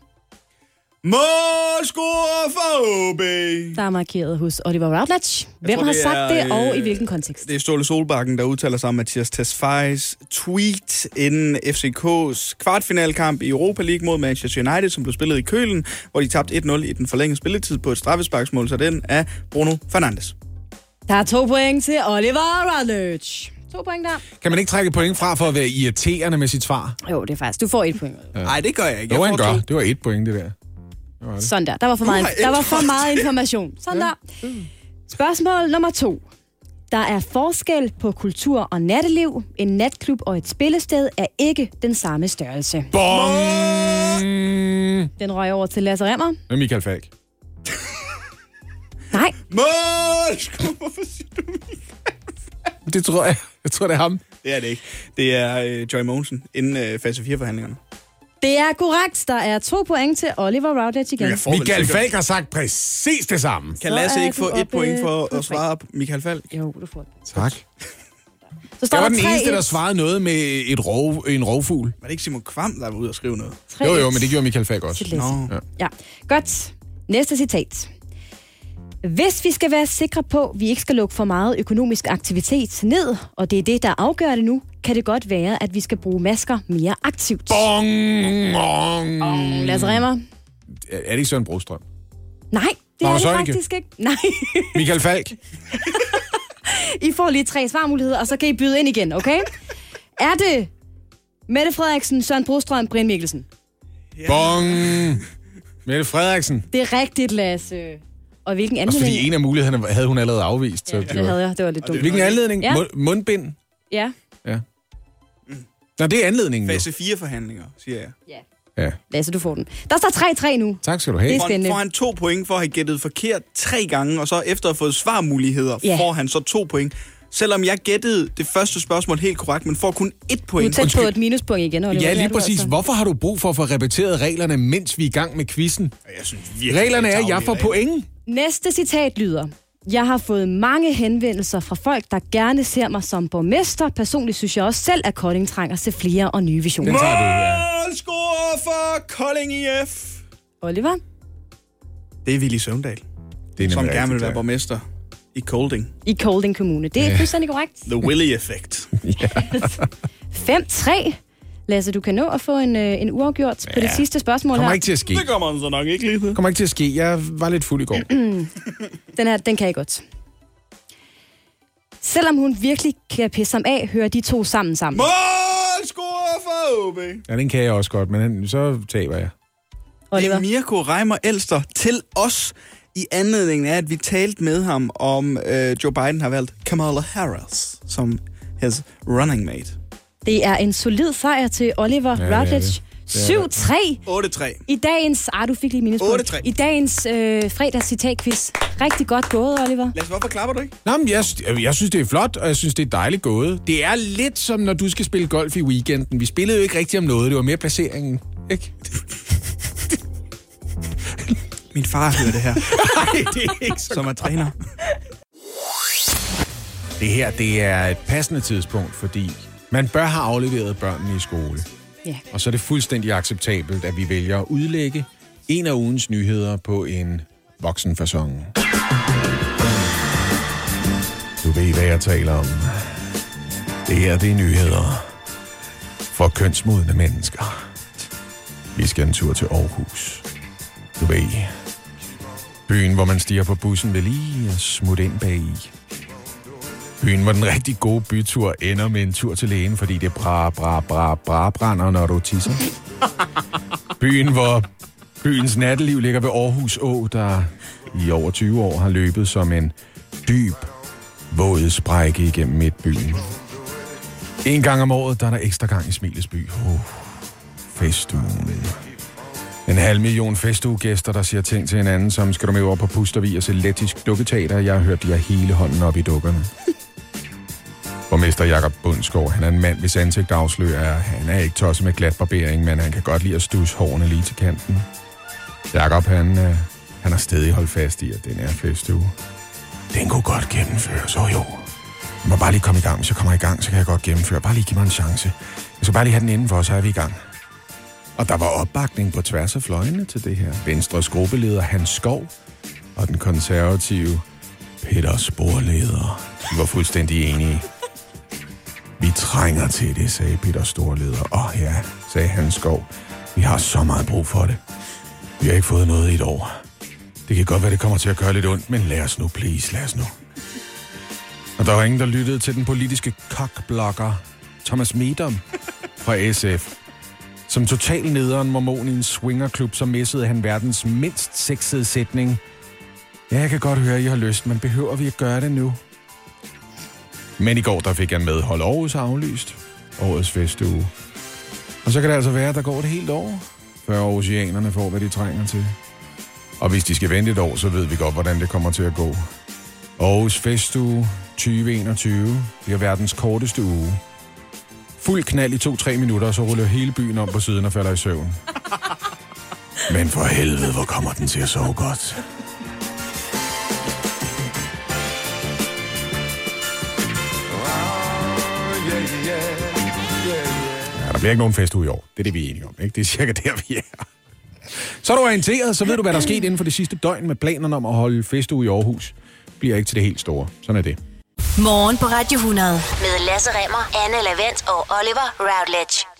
Målscorefobi. Der er markeret hos Oliver Routledge. Hvem tror, har det sagt er, det, og øh, i hvilken kontekst? Det er Ståle Solbakken, der udtaler sig om Mathias Tesfayes tweet inden F C K's kvartfinalkamp i Europa League mod Manchester United, som blev spillet i Kølen, hvor de tabte et nul i den forlængede spilletid på et straffesparksmål, så den er Bruno Fernandes. Der er to point til Oliver Routledge. To point der. Kan man ikke trække point fra for at være irriterende med sit svar? Jo, det er faktisk. Du får et point. Nej, ja. det gør jeg ikke. Det var Jeg en får gør. to. Det var et point, det der. Det var det. Sådan der. Der var for meget, der var for meget information. Sådan der. Spørgsmål nummer to. Der er forskel på kultur og natteliv. En natklub og et spillested er ikke den samme størrelse. Bong! Den røg over til Lasse Remmer. Med Michael Falk. Nej. Mål! Hvorfor siger du Michael? Det tror jeg. Jeg tror, det er ham. Det er det ikke. Det er øh, Joy Mogensen inden øh, fase fire-forhandlingerne. Det er korrekt. Der er to point til Oliver Routledge igen. Michael Falk har sagt præcis det samme. Kan Lasse ikke få et point for at svare på Michael Falk? Jo, du får det. Tak. Så står jeg var der den eneste, tre et. der svarede noget med et rov, en rovfugl. Var det ikke Simon Kvam, der var ude og skrive noget? Jo, jo, men det gjorde Michael Falk også. Nå. Ja. Ja, godt. Næste citat. Hvis vi skal være sikre på, at vi ikke skal lukke for meget økonomisk aktivitet ned, og det er det, der afgør det nu, kan det godt være, at vi skal bruge masker mere aktivt. Bong! Bong! Bong. Lasse Remmer. Er det ikke Søren Brostrøm? Nej, det Nå, er det så faktisk ikke. Nej. Michael Falk? I får lige tre svarmuligheder, og så kan I byde ind igen, okay? Er det Mette Frederiksen, Søren Brostrøm, Brian Mikkelsen? Ja. Bong! Mette Frederiksen. Det er rigtigt, Lasse. Og hvilken Også anledning? fordi en af mulighederne havde hun allerede afvist. Så Ja, det, det var... havde jeg. Det var lidt dumt. Hvilken anledning? Ja. Mund- Mundbind? Ja. Ja. Nå, det er anledningen jo. Fase fire-forhandlinger, siger jeg. Ja. Ja. Lasse, du får den. Der står tre tre nu. Tak skal du have. Det er Får han, spændende. får han to point for at have gættet forkert tre gange, og så efter at have fået svarmuligheder, Ja. får han så to point. Selvom jeg gættede det første spørgsmål helt korrekt, men får kun et point. Du er tæt på et minuspoint igen, Oliver. Ja, lige Det er præcis. du altså. Hvorfor har du brug for at få repeteret reglerne, mens vi er i gang med quizzen? Jeg synes virkelig, reglerne det er, er at jeg får tarvelige point. Næste citat lyder: Jeg har fået mange henvendelser fra folk, der gerne ser mig som borgmester. Personligt synes jeg også selv, at Kolding trænger til flere og nye visioner. Den tager du, ja. Målscorer for Kolding I F. Oliver? Det er Willy Søvndal, Det er som nemlig gerne vil rigtigt, være ja. borgmester i Kolding. I Kolding Kommune. Det er Ja. fuldstændig korrekt. The Willy-effekt. fem tre. Lasse, du kan nå at få en, øh, en uafgjort på det sidste spørgsmål Kommer her. ikke til at ske. Det kommer han så nok ikke lige til. Kommer ikke til at ske. Jeg var lidt fuld i går. Den her, den kan jeg godt. Selvom hun virkelig kan pisse ham af, hører de to sammen sammen. Målscorer for O B. Ja, den kan jeg også godt, men så taber jeg. Oliver? Det er Mirko Reimer Elster til os i anledningen af, at vi talte med ham om, øh, Joe Biden har valgt Kamala Harris som his running mate. Det er en solid sejr til Oliver Ja, det er Routledge. det. Det er syv det. tre. otte tre. I dagens... Ah, du fik lige minuspoint. otte tre. I dagens øh, fredags citatquiz. Rigtig godt gået, Oliver. Lad os, hvorfor klapper du ikke? Nå, men jeg, jeg synes, det er flot, og jeg synes, det er dejligt gået. Det er lidt som, når du skal spille golf i weekenden. Vi spillede jo ikke rigtig om noget. Det var mere placeringen, ikke? Min far hører det her. Nej, det er ikke så Som er træner. Det her, det er et passende tidspunkt, fordi man bør have afleveret børnene i skole. Ja. Og så er det fuldstændig acceptabelt, at vi vælger at udlægge en af ugens nyheder på en voksenfacon. Du ved, hvad jeg taler om. Det her, det er nyheder for kønsmodne mennesker. Vi skal en tur til Aarhus. Du ved, byen, hvor man stiger på bussen ved lige at smutte ind bag i. Byen, hvor den rigtig gode bytur ender med en tur til lægen, fordi det bra, bra, bra, bra brænder, når du tisser. Byen, hvor byens natteliv ligger ved Aarhus Å, der i over tyve år har løbet som en dyb, våd sprække igennem midtbyen. En gang om året, der er der ekstra gang i Smilets by. Oh, festugen. En halv million festuegæster, der siger ting til hinanden, som skal du med over på Pustervig og se lettisk dukketeater. Jeg har hørt, de har hele hånden op i dukkerne. Borgmester Jakob Bundsgaard, han er en mand, hvis ansigt afslører, at han er ikke tosset med glat barbering, men han kan godt lide at stusse hårene lige til kanten. Jakob, han, han har stadig holdt fast i, at den her festuge, den kunne godt gennemføres. Så jo, jeg må bare lige komme i gang. Hvis jeg kommer i gang, så kan jeg godt gennemføre. Bare lige give mig en chance. Jeg skal bare lige have den indenfor, så er vi i gang. Og der var opbakning på tværs af fløjene til det her. Venstres gruppeleder Hans Skov og den konservative Peter Sporleder, de var fuldstændig enige. Vi trænger til det, sagde Peter Storleder. Åh ja, sagde Hans Skov. Vi har så meget brug for det. Vi har ikke fået noget i et år. Det kan godt være, det kommer til at gøre lidt ondt, men lad os nu, please, lad os nu. Og der var ingen, der lyttede til den politiske kokblogger Thomas Medom fra S F. Som total nederen mormon i en swingerklub, så missede han verdens mindst sexede sætning. Ja, jeg kan godt høre, at I har lyst, men behøver vi at gøre det nu? Men i går, der fik han med Hold Aarhus aflyst. Årets festuge. Og så kan det altså være, at der går et helt år, før aarhusianerne får, hvad de trænger til. Og hvis de skal vente et år, så ved vi godt, hvordan det kommer til at gå. Aarhus festuge tyve enogtyve bliver verdens korteste uge. Fuld knald i to-tre minutter, så ruller hele byen om på siden og falder i søvn. Men for helvede, hvor kommer den til at sove godt. Ja, der bliver ikke nogen festuge i år. Det er det, vi er enige om, ikke? Det er cirka der, vi er. Så er du orienteret, så ved du, hvad der er sket inden for det sidste døgn med planerne om at holde festuge i Aarhus. Bliver ikke til det helt store. Sådan er det. Morgen på Radio hundrede med Lasse Remmer, Anne Lavent og Oliver Routledge.